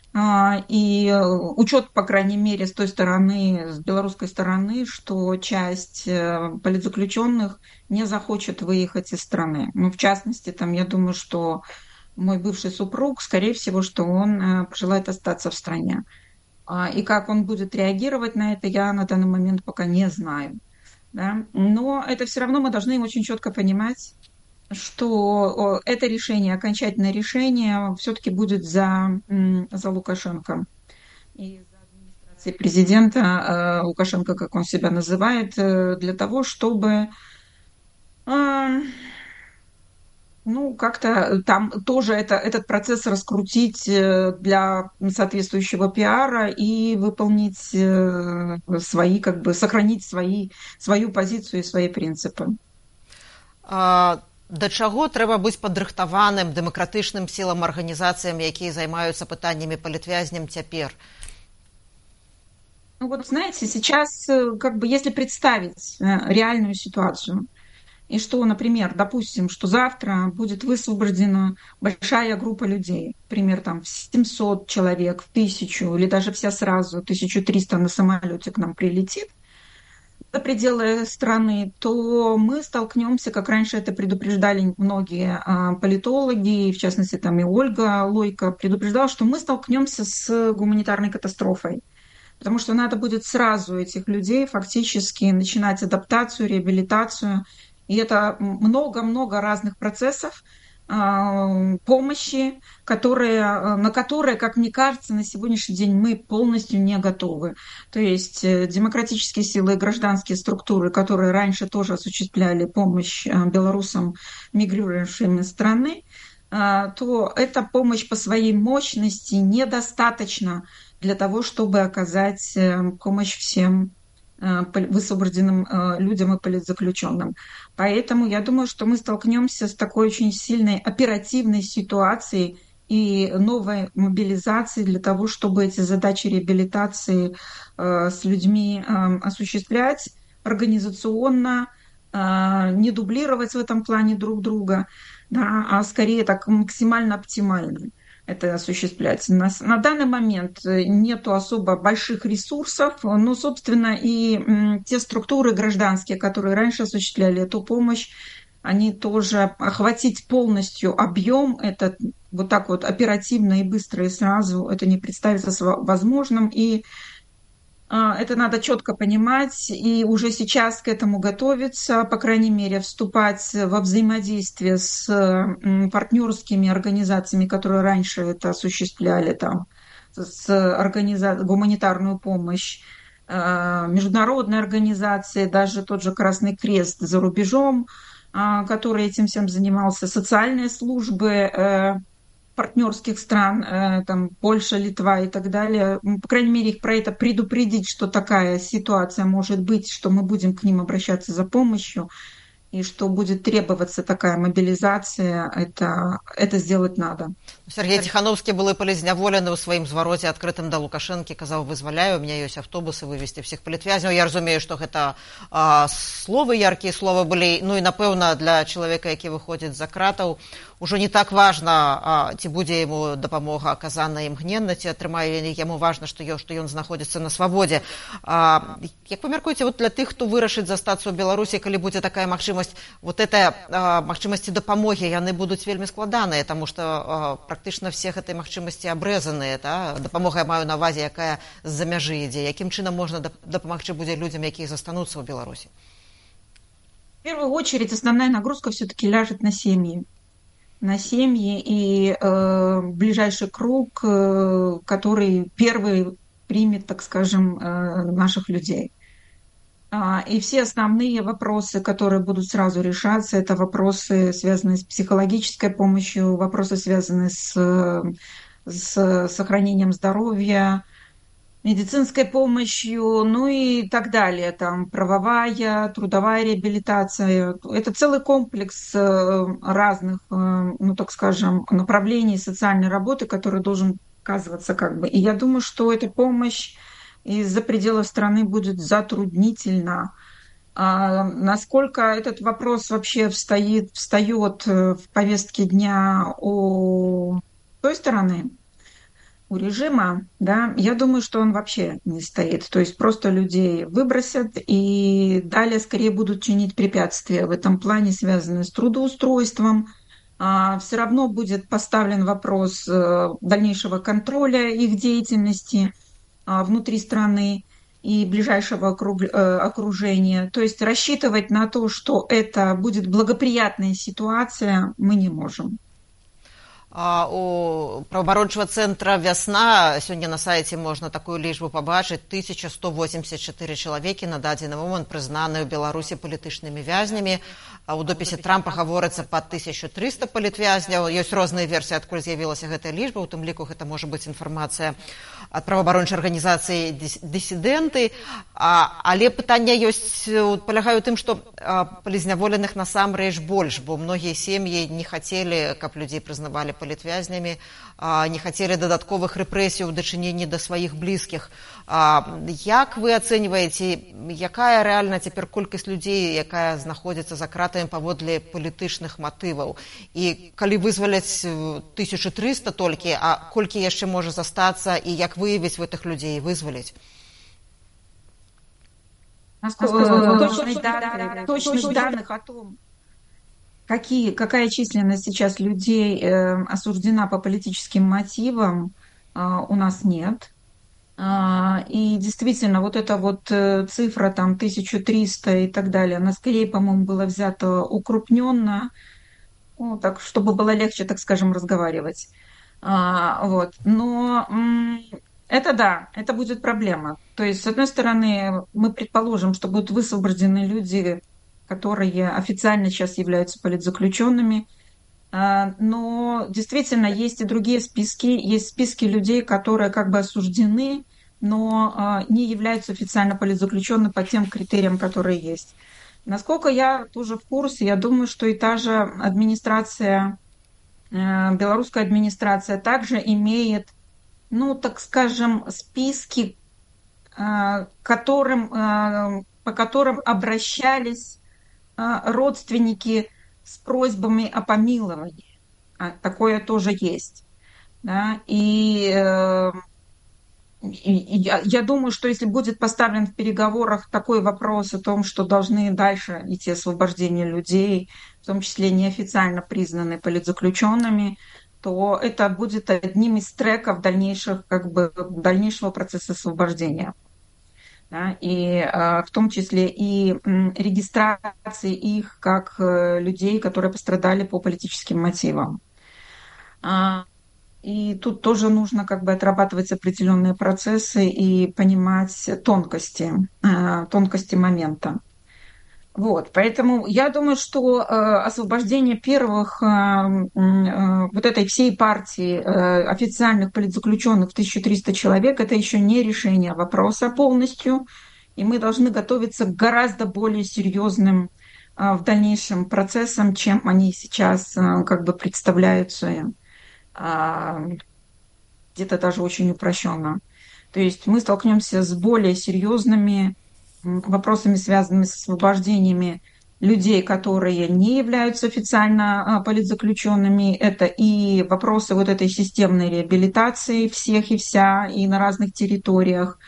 И учет, по крайней мере, с той стороны, с белорусской стороны, что часть политзаключенных не захочет выехать из страны. Ну, в частности, там, я думаю, что мой бывший супруг, скорее всего, что он пожелает остаться в стране. И как он будет реагировать на это, я на данный момент пока не знаю. Да? Но это все равно мы должны очень четко понимать, что это решение, окончательное решение все-таки будет за, за Лукашенко. И за администрацией президента Лукашенко, как он себя называет, для того, чтобы ну, как-то там тоже это, этот процесс раскрутить для соответствующего пиара и выполнить свои, как бы сохранить свои, свою позицию и свои принципы. А... Да чаго трэба быць падрыхтаваным дэмакратычным сілам, арганізацыям, якія займаюцца пытаннямі палітвязням цяпер? Ну вот, знаете, сейчас, как бы, если представить реальную ситуацию, и что, например, допустим, что завтра будет высвобождена большая группа людей, например, там, в семьсот человек, в тысячу, или даже вся сразу, тысяча триста на самолете к нам прилетит, за пределы страны, то мы столкнемся, как раньше это предупреждали многие политологи, в частности, там и Ольга Лойко предупреждала, что мы столкнемся с гуманитарной катастрофой, потому что надо будет сразу этих людей фактически начинать адаптацию, реабилитацию, И это много-много разных процессов помощи, которые, на которые, как мне кажется, на сегодняшний день мы полностью не готовы. То есть демократические силы и гражданские структуры, которые раньше тоже осуществляли помощь белорусам, мигрирующим из страны, то эта помощь по своей мощности недостаточна для того, чтобы оказать помощь всем высвобожденным людям и политзаключенным. Поэтому я думаю, что мы столкнемся с такой очень сильной оперативной ситуацией и новой мобилизацией для того, чтобы эти задачи реабилитации с людьми осуществлять организационно, не дублировать в этом плане друг друга, да, а скорее так максимально оптимально это осуществлять. На, на данный момент нету особо больших ресурсов, но, собственно, и м, те структуры гражданские, которые раньше осуществляли эту помощь, они тоже охватить полностью объем, это вот так вот оперативно и быстро и сразу, это не представится возможным, и это надо четко понимать и уже сейчас к этому готовиться, по крайней мере, вступать во взаимодействие с партнерскими организациями, которые раньше это осуществляли, там, с организа... гуманитарную помощь, международные организации, даже тот же Красный Крест за рубежом, который этим всем занимался, социальные службы партнерских стран, там, Польша, Литва и так далее, по крайней мере, их про это предупредить, что такая ситуация может быть, что мы будем к ним обращаться за помощью, и что будет требоваться такая мобилизация, это, это сделать надо. Сергей Тихановский был и полезняволены ў сваім звароце адкрытым да Лукашэнкі, казаў, вызваляю, у меня ёсць автобусы, вывезти всех палітвязняў. Я разумею, што гэта а, словы, яркія словы былі, ну і напэўна для чалавека, які выходзіць за кратаў, ужо не так важна, а, ці будзе яму дапамога аказана імгненна, ці атрымае яму важна, што ён, што ён знаходзіцца на свабодзе. А, як вы мяркуеце, вот для тых, хто вырашыць застацца ў Беларусі, калі будзе такая магчымасць, вот это а, магчымасці дапамогі, яны будуць вельмі складаныя, таму што а, практычна все гэтай магчымасці абрэзаныя, да? Дапамога я маю на ўвазе, якая з-за мяжы ідзе. Якім чынам можна дапамагчы будзе людзям, якія застануцца ў Беларусі? В первую очередь основная нагрузка все-таки ляжет на семьи. на семьи и э, ближайший круг, э, который первый примет, так скажем, э, наших людей. А, и все основные вопросы, которые будут сразу решаться, это вопросы, связанные с психологической помощью, вопросы, связанные с, с сохранением здоровья, медицинской помощью, ну и так далее, там правовая, трудовая реабилитация. Это целый комплекс разных, ну так скажем, направлений социальной работы, который должен оказываться как бы. И я думаю, что эта помощь из-за пределов страны будет затруднительна. А насколько этот вопрос вообще встает, встает в повестке дня у той стороны, у режима, да, я думаю, что он вообще не стоит. То есть просто людей выбросят и далее скорее будут чинить препятствия в этом плане, связанные с трудоустройством. А все равно будет поставлен вопрос дальнейшего контроля их деятельности внутри страны и ближайшего окружения. То есть рассчитывать на то, что это будет благоприятная ситуация, мы не можем. У праваабарончага цэнтра «Вясна» сёння на сайце можна такую лічбу пабачыць. тысяча сто восемьдесят четыре чалавекі на дадзены момант прызнаны ў Беларусі палітычнымі вязнямі. У допісе Трампа гаворыцца па тысяча трыста палітвязняў. Ёсць розныя версіі, адкуль з'явілася гэтая лічба. У тым ліку гэта можа быць інфармацыя ад праваабарончай арганізацыі «Дысідэнты». Але пытанне ёсць, палягае ў тым, што палізняволеных насамрэч больш, бо многія сем'і не хацелі, каб людзей прызнавалі палітвязнямі, не хацелі дадатковых рэпрэсій у дачыненні да сваіх блізкіх. Як вы ацэньваеце, якая рэальна цяпер колькасць людзей, якая знаходзіцца за кратамі паводле палітычных матываў? І калі вызваляць тысяча трыста толькі, а колькі яшчэ можа застацца, і як выявіць гэтых людзей і вызваліць? Точных данных о том, Какие, какая численность сейчас людей э, осуждена по политическим мотивам, э, у нас нет. И действительно, вот эта вот цифра там тысяча триста и так далее, она скорее, по-моему, была взята укрупненно, ну, так, чтобы было легче, так скажем, разговаривать. А, вот. Но м, это да, это будет проблема. То есть, с одной стороны, мы предположим, что будут высвобождены люди, которые официально сейчас являются политзаключенными, а, но действительно есть и другие списки, есть списки людей, которые как бы осуждены, но а, не являются официально политзаключенными по тем критериям, которые есть. Насколько я тоже в курсе, я думаю, что и та же администрация, э, белорусская администрация также имеет, ну, так скажем, списки, э, которым, э, по которым обращались э, родственники с просьбами о помиловании. А, такое тоже есть. Да? И э, И, и я, я думаю, что если будет поставлен в переговорах такой вопрос о том, что должны дальше идти освобождение людей, в том числе неофициально признанные политзаключенными, то это будет одним из треков дальнейших, как бы, дальнейшего процесса освобождения. Да? И э, в том числе и м, регистрации их как э, людей, которые пострадали по политическим мотивам. И тут тоже нужно как бы отрабатывать определенные процессы и понимать тонкости, тонкости момента. Вот, поэтому я думаю, что э, освобождение первых э, э, вот этой всей партии э, официальных политзаключенных в тысяча триста человек, это еще не решение вопроса полностью, и мы должны готовиться к гораздо более серьезным э, в дальнейшем процессам, чем они сейчас э, как бы представляются э, где-то даже очень упрощенно. То есть мы столкнемся с более серьезными вопросами, связанными с освобождениями людей, которые не являются официально политзаключенными. Это и вопросы вот этой системной реабилитации всех и вся, и на разных территориях.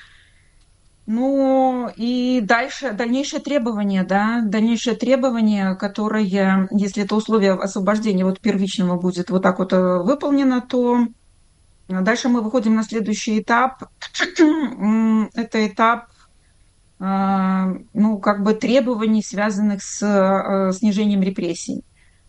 Ну и дальше, дальнейшее требование, да, дальнейшее требование, которое, если это условие освобождения вот первичного будет вот так вот выполнено, то дальше мы выходим на следующий этап. Это этап, ну, как бы требований, связанных с снижением репрессий.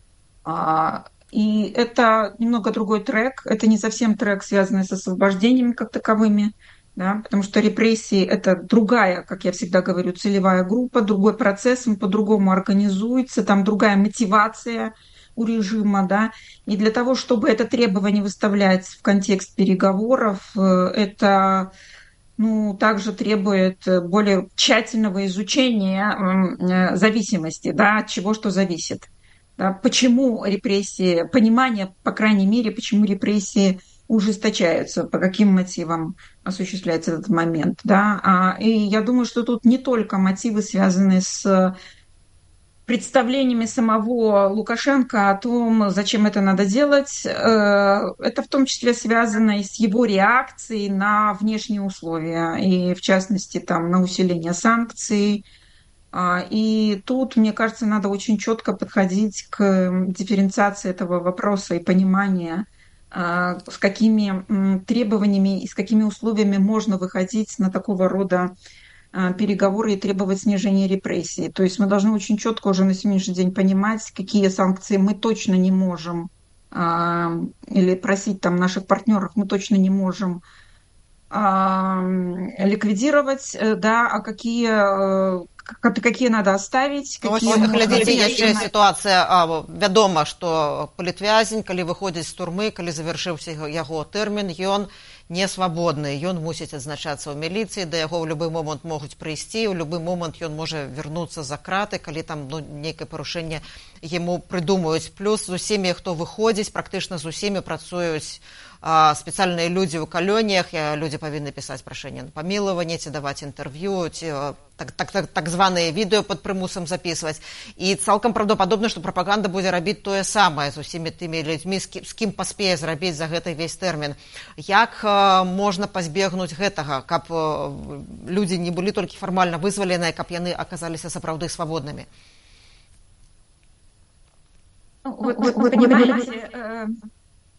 И это немного другой трек. Это не совсем трек, связанный с освобождениями как таковыми, да, потому что репрессии – это другая, как я всегда говорю, целевая группа, другой процесс, он по-другому организуется, там другая мотивация у режима, да, и для того, чтобы это требование выставлять в контекст переговоров, это, ну, также требует более тщательного изучения зависимости, да, от чего что зависит. Да, почему репрессии, понимание, по крайней мере, почему репрессии ужесточаются, по каким мотивам осуществляется этот момент. Да? И я думаю, что тут не только мотивы, связанные с представлениями самого Лукашенко о том, зачем это надо делать. Это в том числе связано и с его реакцией на внешние условия, и в частности там, на усиление санкций. И тут, мне кажется, надо очень четко подходить к дифференциации этого вопроса и понимания, с какими требованиями и с какими условиями можно выходить на такого рода переговоры и требовать снижения репрессий. То есть мы должны очень четко уже на сегодняшний день понимать, какие санкции мы точно не можем, или просить там наших партнеров мы точно не можем ликвидировать, да, а какие, какие надо оставить, какие ну, глядзіце, яшчэ сітуацыя, вядома, што палітвязень, калі выходзіць з турмы, калі завяршыўся яго тэрмін, ён не свабодны, ён мусіць адзначацца ў міліцыі, да яго ў любы момант могуць прыйсці, ў любы момант ён можа вярнуцца за краты, калі там ну, нейкае парушэнне яму прыдумаюць. Плюс з усімі, хто выходзіць, практычна з усімі працуюць спецыяльныя людзі ў калоніях, людзі павінны пісаць прашэнне на памілаванне, ці даваць інтэрв'ю, ці так, так, так, так званыя відэо пад прымусам запісваць. І цалкам правдападобна, што прапаганда будзе рабіць тое самае з усімі тымі людзьмі, з кім, з кім паспее зрабіць за гэты весь тэрмін. Як а, можна пазбегнуць гэтага, каб а, людзі не былі толькі фармальна вызваленыя, каб яны аказаліся сапраўды свабоднымі? Вы, вы, вы понимаете...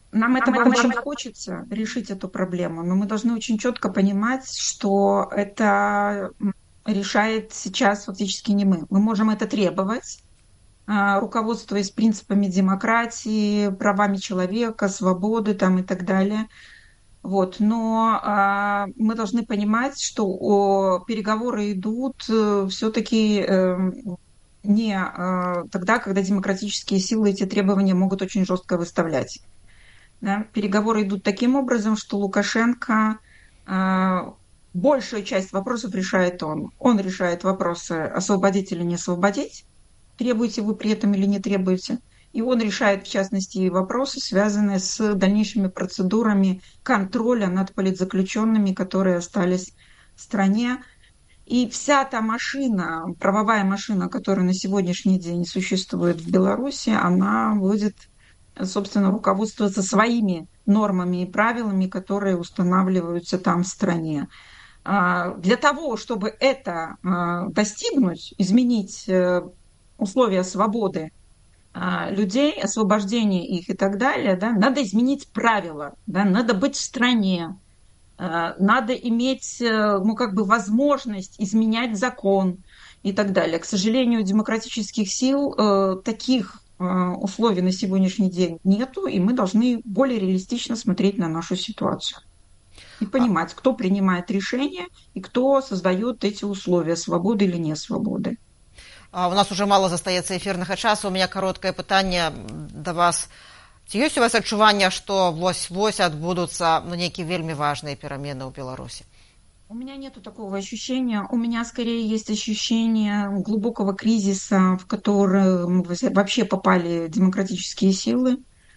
Нам этого очень хочется, решить эту проблему, но мы должны очень четко понимать, что это решает сейчас фактически не мы. Мы можем это требовать, руководствуясь принципами демократии, правами человека, свободы там, и так далее. Вот. Но а, мы должны понимать, что о, переговоры идут все-таки э, не э, тогда, когда демократические силы эти требования могут очень жестко выставлять. Да? Переговоры идут таким образом, что Лукашенко э, большую часть вопросов решает он. Он решает вопросы освободить или не освободить, требуете вы при этом или не требуете. И он решает, в частности, вопросы, связанные с дальнейшими процедурами контроля над политзаключенными, которые остались в стране. И вся та машина, правовая машина, которая на сегодняшний день существует в Беларуси, она будет, собственно, руководствоваться своими нормами и правилами, которые устанавливаются там в стране. Для того, чтобы это достигнуть, изменить условия свободы людей, освобождения их и так далее, да, надо изменить правила, да, надо быть в стране, надо иметь, ну, как бы возможность изменять закон и так далее. К сожалению, демократических сил э, таких э, условий на сегодняшний день нету, и мы должны более реалистично смотреть на нашу ситуацию и понимать, кто принимает решения и кто создает эти условия, свободы или не свободы. У нас уже мало застаецца эфірнага часу. У меня кароткае пытанне да вас. Ці ёсць у вас адчуванне, што вось-вось адбудуцца ну, нейкія вельмі важныя перамены ў Беларуси? У меня нету такого ощущения. У меня скорее есть ощущение глубокого кризиса, в который вообще попали демократические силы.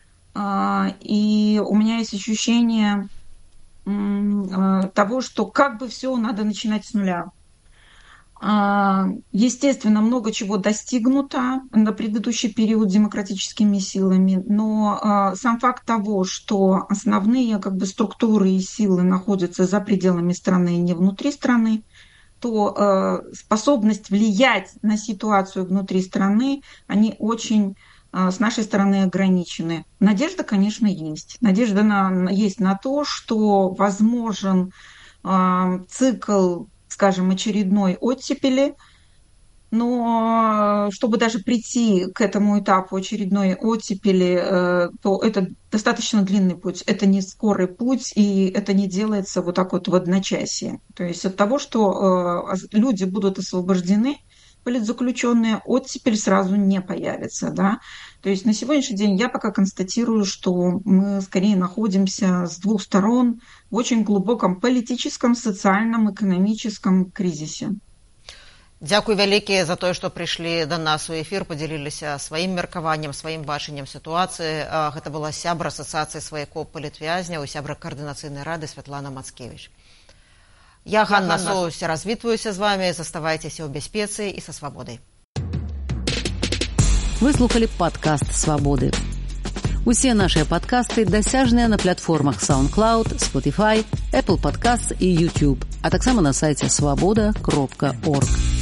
И у меня есть ощущение того, что как бы все надо начинать с нуля. Естественно, много чего достигнуто на предыдущий период демократическими силами, но сам факт того, что основные как бы, структуры и силы находятся за пределами страны, не внутри страны, то способность влиять на ситуацию внутри страны, они очень с нашей стороны ограничены. Надежда, конечно, есть. Надежда на, есть на то, что возможен цикл, скажем, очередной оттепели, но чтобы даже прийти к этому этапу очередной оттепели, то это достаточно длинный путь, это не скорый путь, и это не делается вот так вот в одночасье. То есть от того, что люди будут освобождены, политзаключенные, оттепель сразу не появится. Да? То есть на сегодняшний день я пока констатирую, что мы скорее находимся с двух сторон в очень глубоком политическом, социальном, экономическом кризисе. Дзякуй вялікія за тое, што прыйшлі да нас у эфір, падзяліліся сваім меркаваннем, сваім бачаннем сітуацыі. Гэта была сябра асацыяцыі сваякоў палітвязняў і сябра каардынацыйнай рады Святлана Мацкевіч. Я, Ганна Соус, развітваюся з вами. Заставайцеся ў бяспецы і са свабодай. Вы слухали падкаст «Свабоды». Усе нашыя падкасты дасяжныя на платформах SoundCloud, Spotify, Apple Podcasts і YouTube, а таксама на сайце свабода кропка орг.